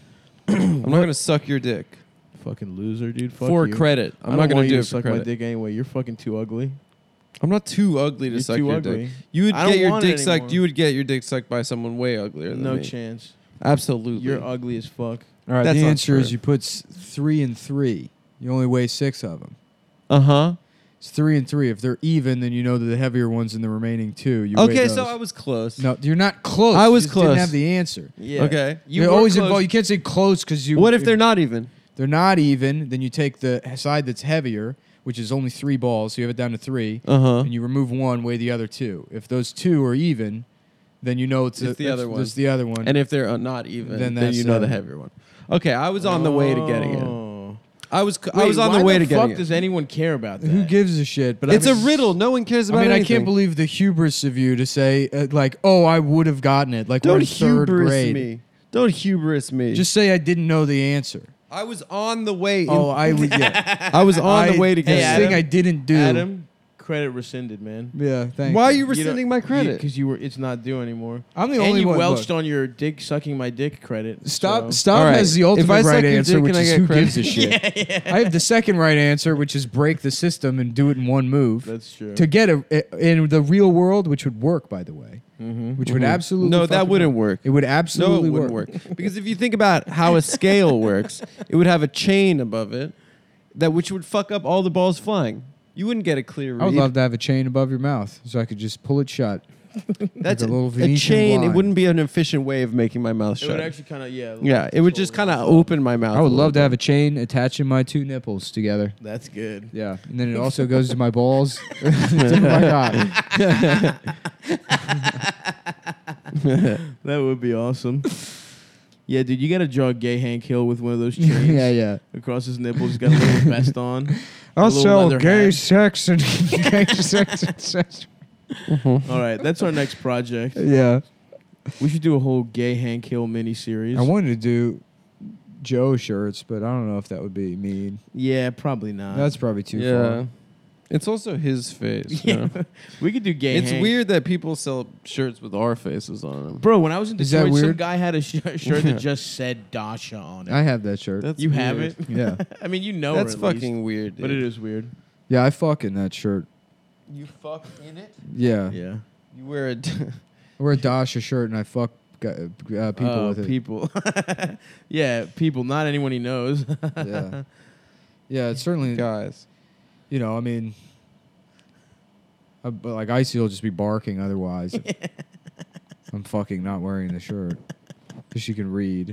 I'm not gonna suck your dick
Fucking loser, dude. Fuck
for
you.
credit.
I
I'm
don't
not gonna
want
do
you
it
to
for
suck my
credit.
dick anyway. You're fucking too ugly.
I'm not too ugly to
You're
suck
too
your
ugly.
dick. You would
I don't
get your
want it
dick sucked.
anymore.
You would get your dick sucked by someone way uglier than
No
me.
chance.
Absolutely.
You're ugly as fuck.
All right,
That's
the
not
answer is
true.
you put s- three and three. You only weigh six of them.
Uh huh.
It's three and three. If they're even, then you know that the heavier ones in the remaining two. You weigh
Okay, so
those.
I was close.
No, you're not close.
I was
you just
close.
Didn't have the answer.
Yeah.
Okay.
You
You're
were
always
close.
involved. You can't say close because you.
What if they're not even?
They're not even. Then you take the side that's heavier, which is only three balls. So you have it down to three,
Uh huh.
and you remove one, weigh the other two. If those two are even, then you know it's,
It's
a,
the other
that's-
one.
that's the other one.
And if they're uh, not even,
Then
then,
that's
you know the
seven.
heavier one. Okay, I was on the way to getting it.
Oh.
I was I
Wait,
was on
why
the way to
fuck
getting
does
it.
anyone care about that?
Who gives a shit? But
It's
I
a
mean,
riddle. No one cares
I
about
mean, I
anything.
can't believe the hubris of you to say uh, like, "Oh, I would have gotten it." Like we're
Don't
in third
hubris
grade.
me. Don't hubris me.
Just say I didn't know the answer.
I was on the way. In,
Oh, I would. Yeah.
I was on
I,
the way to
Hey,
get
this
Adam.
thing I didn't do.
Adam, credit rescinded, man.
Yeah, thank
Why are you
You don't-
rescinding my credit?
Because you were. It's not due anymore.
I'm the
and
only
you
one.
welched
look,
on your dick sucking my dick credit.
Stop.
so-
Stop
All right.
has the
If I
ultimate
suck
right
your
answer,
dick,
which
can I
is
get
who
credit?
gives a shit. I have the second right answer, which is break the system and do it in one move.
That's true.
To get a, in the real world, which would work, by the way,
mm-hmm.
which would absolutely
No, that
fucking
wouldn't work.
It would
No,
absolutely
it wouldn't work. Because if you think about how a scale works, it would have a chain above it that which would fuck up all the balls flying. You wouldn't get a clear read.
I would love to have a chain above your mouth so I could just pull it shut.
That's
like a
a,
little
a
Venetian
chain. It
blind.
wouldn't be an efficient way of making my mouth
It
shut.
would actually kind of yeah.
yeah, it would just kind of open my mouth.
I
a
would
little
love to
bit.
have a chain attaching my two nipples together.
That's good.
Yeah, and then it also goes to my balls. Oh my God.
That would be awesome. Yeah, dude, you got to draw gay Hank Hill with one of those chains
yeah, yeah.
across his nipples. He's got a little vest on.
I'll
little
sell
leather
gay
hat.
sex and gay sex and sex.
All right, that's our next project.
Yeah.
We should do a whole gay Hank Hill mini-series.
I wanted to do Joe shirts, but I don't know if that would be mean.
Yeah, probably not.
That's probably too
Yeah,
far.
it's also his face. you
yeah.
know?
We could do gay
It's
Hank.
weird that people sell shirts with our faces on them.
Bro, when I was in
Is that
Detroit, some
weird?
guy had a sh- shirt that just said Dasha on it.
I have that shirt.
That's
you have
weird.
it?
Yeah.
I mean, you know
That's
her at least,
fucking weird. Dude.
but it is weird.
Yeah, I fuck in that shirt.
You fuck in it.
Yeah.
Yeah.
You wear a. D-
I wear a Dasha shirt and I fuck gu- uh, people
Uh,
with it.
People. yeah, people, not anyone he knows.
Yeah. Yeah, it's certainly,
guys.
you know, I mean, uh, but like Icy will just be barking otherwise. I'm fucking not wearing the shirt because she can read.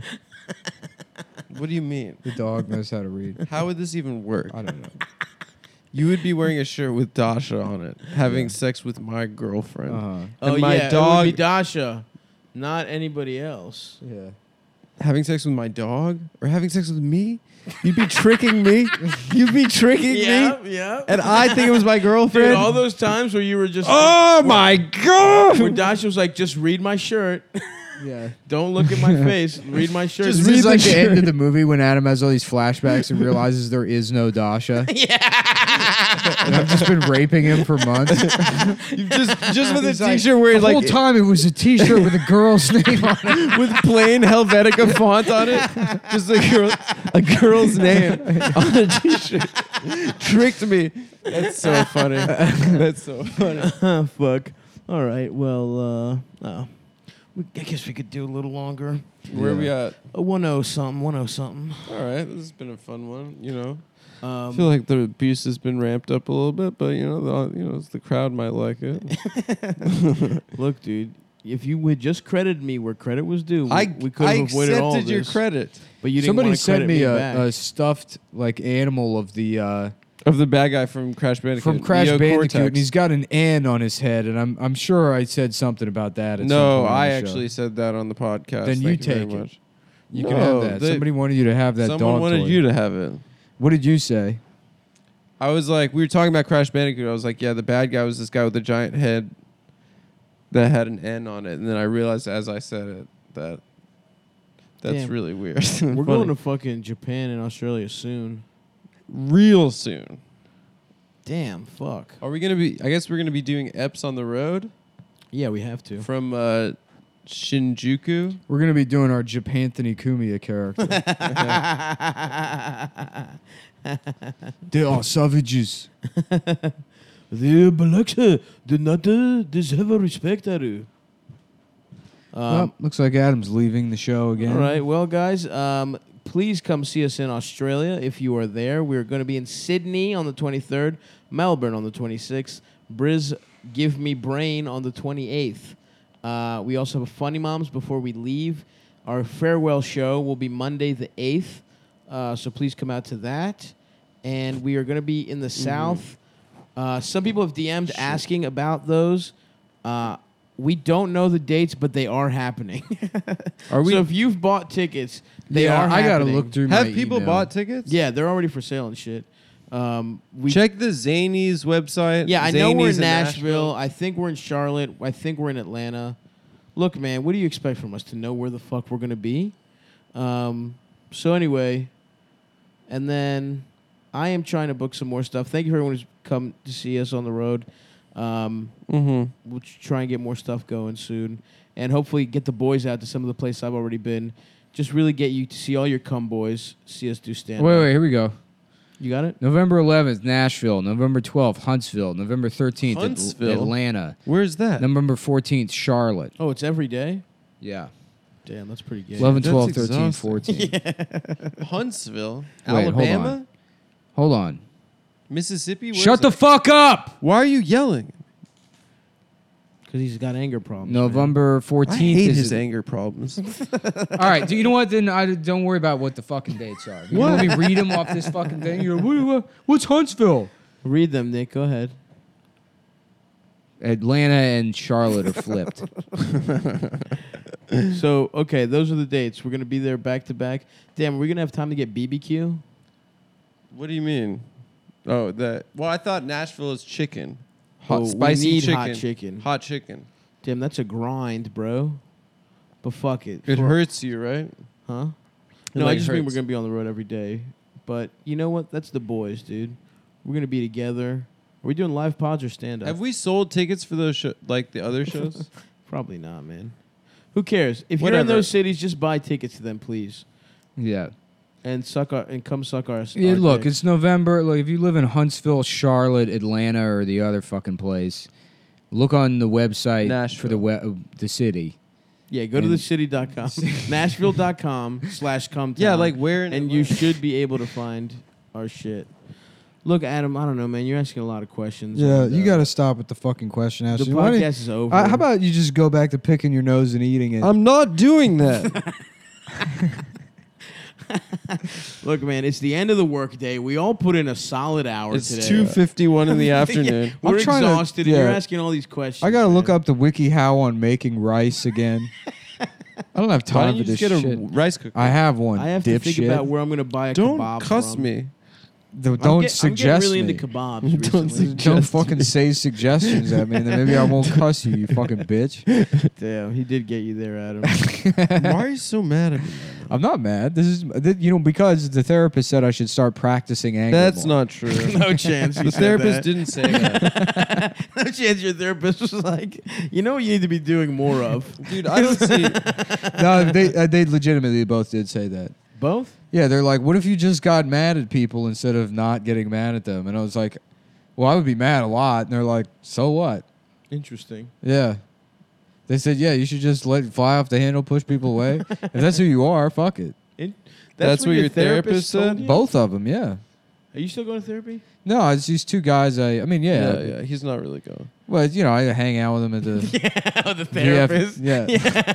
What do you mean?
The dog knows how to read.
How would this even work?
I don't know.
You would be wearing a shirt with Dasha on it, having sex with my girlfriend.
Uh-huh.
And
oh,
my
yeah, it would
dog-
be Dasha, not anybody else.
Yeah.
Having sex with my dog or having sex with me? You'd be tricking me. You'd be tricking
Yeah,
me.
yeah.
And I think it was my girlfriend.
Dude, all those times where you were just...
oh my god!
Where Dasha was like, just read my shirt.
Yeah.
Don't look at my face. Read my shirt.
Is
Just
this
read
like
the
the end
shirt.
of the movie when Adam has all these flashbacks and realizes there is no Dasha?
yeah.
And I've just been raping him for months.
You just just with a
He's like,
t-shirt where
the
like
whole time it was a T-shirt with a girl's name on it.
with plain Helvetica font on it, just a girl, a girl's name on a t-shirt. Tricked me. That's so funny. That's so funny.
Fuck. All right. Well, uh, oh. We, I guess we could do a little longer.
Where are we at?
A one oh something, one oh something.
All right, this has been a fun one. You know,
Um,
I feel like the abuse has been ramped up a little bit, but you know, the, you know, the crowd might like it.
Look, dude. If you would just credited me where credit was due, we,
I
we could
I
have avoided all
accepted
this.
your credit
But you didn't
Somebody
want to
sent
credit
me,
me,
a,
back.
a stuffed like animal of the uh,
of the bad guy from Crash Bandicoot.
from Crash
Neo
Bandicoot,
Cortex.
and he's got an N on his head, and I'm I'm sure I said something about that. At some
No,
point on
I
the show.
actually said that on the podcast.
Then you
Thank very
take it.
much.
You
No,
can have that.
they-
Somebody wanted you to have that
Someone
dog
wanted
toy.
you to have it.
What did you say?
I was like, we were talking about Crash Bandicoot. I was like, yeah, the bad guy was this guy with a giant head that had an N on it, and then I realized as I said it that that's
Damn.
really weird.
We're
Funny.
going to fucking Japan and Australia soon.
real soon.
Damn, fuck.
Are we gonna be? I guess we're gonna be doing Eps on the road
Yeah, we have to.
from uh, Shinjuku.
We're gonna be doing our Japanthony Kumiya character. They are savages.
The Balaksa do not uh, deserve respect, Aru. Um,
Well, looks like Adam's leaving the show again.
All right, well, guys, um, please come see us in Australia if you are there. We're going to be in Sydney on the twenty-third, Melbourne on the twenty-sixth, Briz Give Me Brain on the twenty-eighth. Uh, we also have a Funny Moms before we leave. Our farewell show will be Monday the eighth, uh, so please come out to that. And we are going to be in the South. Uh, some people have D M'd asking about those. Uh, we don't know the dates, but they are happening.
Are we?
So if you've bought tickets, they
yeah,
are
I gotta
happening.
look through.
have
my
people
email.
bought tickets?
Yeah, they're already for sale and shit. Um, we
Check the Zanies website.
Yeah, I know we're
Zanies
in Nashville. I think we're in Charlotte. I think we're in Atlanta. Look, man, what do you expect from us to know where the fuck we're gonna be? Um, so anyway, and then I am trying to book some more stuff. Thank you for everyone who's come to see us on the road. Um,
Mm-hmm.
We'll try and get more stuff going soon, and hopefully get the boys out to some of the places I've already been. Just really get you to see all your cum boys. See us do stand.
Wait, wait, here we go.
You got it?
November eleventh, Nashville. November twelfth, Huntsville. November thirteenth, At-
Huntsville?
Atlanta.
Where's that?
November fourteenth, Charlotte.
Oh, it's every day?
Yeah.
Damn, that's pretty good.
eleven,
that's
twelve, thirteen,
exhausting.
fourteen.
Huntsville,
Wait, hold
Alabama,
on. Hold on.
Mississippi. Where's
Shut the
that?
fuck up!
Why are you yelling?
Because he's got anger problems.
November
I
fourteenth
hate
is
his
it-
anger problems.
All right, do you know what? Then I don't worry about what the fucking dates are. You want me to read them off this fucking thing? You're like, what, what, what's Huntsville?
Man. Read them, Nick. Go ahead.
Atlanta and Charlotte are flipped.
So, okay, those are the dates. We're going to be there back to back. Damn, are we going to have time to get B B Q?
What do you mean? Oh, that. Well, I thought Nashville is chicken.
Oh,
Hot,
we
spicy
need
chicken.
hot chicken.
Hot chicken.
Damn, that's a grind, bro. But fuck it.
It
For-
hurts you, right?
Huh?
It,
No, I
like,
just mean
hurts.
we're going to be on the road every day. But you know what? That's the boys, dude. We're going to be together. Are we doing live pods or stand-up?
Have we sold tickets for those sho- like the other shows?
Probably not, man. Who cares? If you're in
Whatever.
those cities, just buy tickets to them, please.
Yeah.
And suck our and come suck our.
Yeah,
our
look,
dick.
it's November. Like, if you live in Huntsville, Charlotte, Atlanta, or the other fucking place, look on the website for the we- uh, the city.
Yeah, go to
And-
the city dot com, nashville dot com slash come
Yeah, like where in
and you
Atlanta?
should be able to find our shit. Look, Adam, I don't know, man. You're asking a lot of questions.
Yeah,
and,
you
uh,
got to stop with the fucking question
The
asking. Why don't-
podcast is over.
Uh, how about you just go back to picking your nose and eating it?
I'm not doing that.
Look, man, it's the end of the workday. We all put in a solid hour
It's
today.
two fifty-one in the afternoon.
We're
I'm trying to-
exhausted, and you're
yeah.
asking all these questions.
I got to look
man.
up the wiki how on making rice again. I don't have
Why
time
don't you
for this
just get
shit.
a rice cooker?
I have one.
I have to think
dipshit.
about where I'm going to buy a
Don't
kebab
cuss
from.
me.
Th-
I'm
Don't
get-
suggest
I'm getting really
me.
into kebabs
Don't
recently.
suggest
Don't
me.
fucking say suggestions at me, and then maybe I won't cuss you, you fucking bitch.
Damn, he did get you there, Adam.
Why are you so mad at me?
I'm not mad. This is, th- you know, because the therapist said I should start practicing anger.
That's
more.
not true.
No chance.
The therapist didn't say that.
No chance your therapist was like, you know what you need to be doing more of?
Dude, I don't see.
No, they uh, they legitimately both did say that.
Both?
Yeah, they're like, what if you just got mad at people instead of not getting mad at them? And I was like, well, I would be mad a lot. And they're like, so what?
Interesting.
Yeah. They said, yeah, you should just let it fly off the handle, push people away. If that's who you are, fuck it.
In-
That's what your therapist
told
said?
you?
Both of them, yeah.
Are you still going to therapy?
No, it's these two guys. I, I mean, yeah.
Yeah, yeah. He's not really going.
Well, you know, I hang out with them at the
Yeah, the
V F
therapist.
yeah.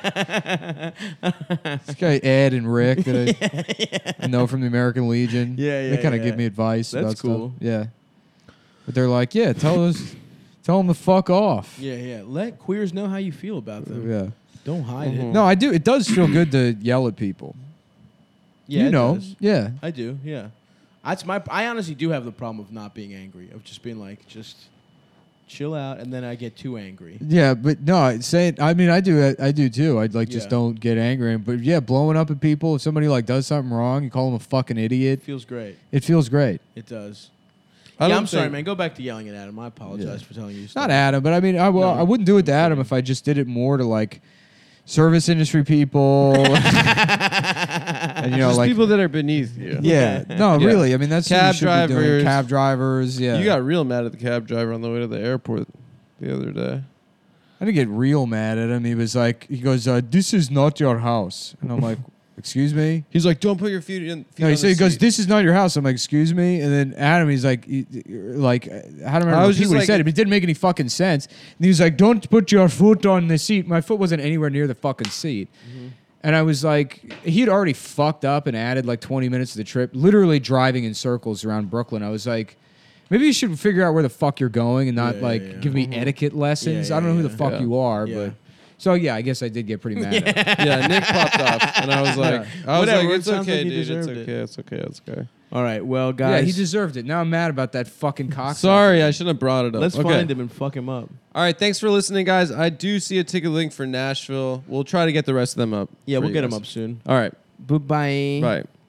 This guy Ed and Rick that I know from the American Legion.
Yeah, yeah,
They kind of
yeah.
give me advice
That's
about
cool.
stuff. Yeah. But they're like, yeah, tell us, tell them to fuck off.
Yeah, yeah. Let queers know how you feel about them.
Yeah.
Don't hide
Mhm.
it.
No, I do. It does feel good to yell at people.
Yeah,
you
it
know.
does.
Yeah.
I do, yeah. That's my. I honestly do have the problem of not being angry, of just being like, just chill out, and then I get too angry.
Yeah, but no, saying. I mean, I do. I do too. I like just
Yeah.
don't get angry. But yeah, blowing up at people. If somebody like does something wrong, you call them a fucking idiot.
It feels great.
It feels great.
It does.
I
yeah,
don't
I'm sorry,
think-
man. Go back to yelling at Adam. I apologize
Yeah.
for telling you.
Not
stuff.
Adam, but I mean, I, well,
No.
I wouldn't do it to Adam if I just did it more to like service industry people. And you know,
Just
like
people that are beneath you.
yeah, no,
Yeah.
really. I mean, that's what
Cab
you should be doing.
drivers.
Cab drivers. Yeah,
You got real mad at the cab driver on the way to the airport the other day.
I didn't get real mad at him. He was like, he goes, uh, "This is not your house," and I'm like, "Excuse me."
He's like, "Don't put your feet in." Feet
No,
on
he
the
said, he goes,
seat."
"This is not your house." I'm like, "Excuse me," and then Adam, he's like, he, like, I don't remember
I was
repeat
just
what he
like-
said. It didn't make any fucking sense. And he was like, "Don't put your foot on the seat." My foot wasn't anywhere near the fucking seat.
Mm-hmm.
And I was like, he had already fucked up and added like twenty minutes to the trip, literally driving in circles around Brooklyn. I was like, maybe you should figure out where the fuck you're going and not
Yeah,
like
yeah, yeah.
give me etiquette lessons.
Yeah,
I don't know who
yeah,
the fuck
yeah.
you are,
Yeah.
but so yeah, I guess I did get pretty mad at him.
Yeah, Nick popped off, and I was like, I was
Whatever,
like,
it
it's
sounds
okay,
like he
dude. It's
deserved
okay.
it.
It's okay. It's okay.
All right, well, guys.
Yeah, he deserved it. Now I'm mad about that fucking cock.
Sorry, I shouldn't have brought it up.
Let's
Okay.
find him and fuck him up.
All right, thanks for listening, guys. I do see a ticket link for Nashville. We'll try to get the rest of them up.
Yeah,
for
we'll
you
get him
guys.
up soon.
All right,
Bye-bye.
bye.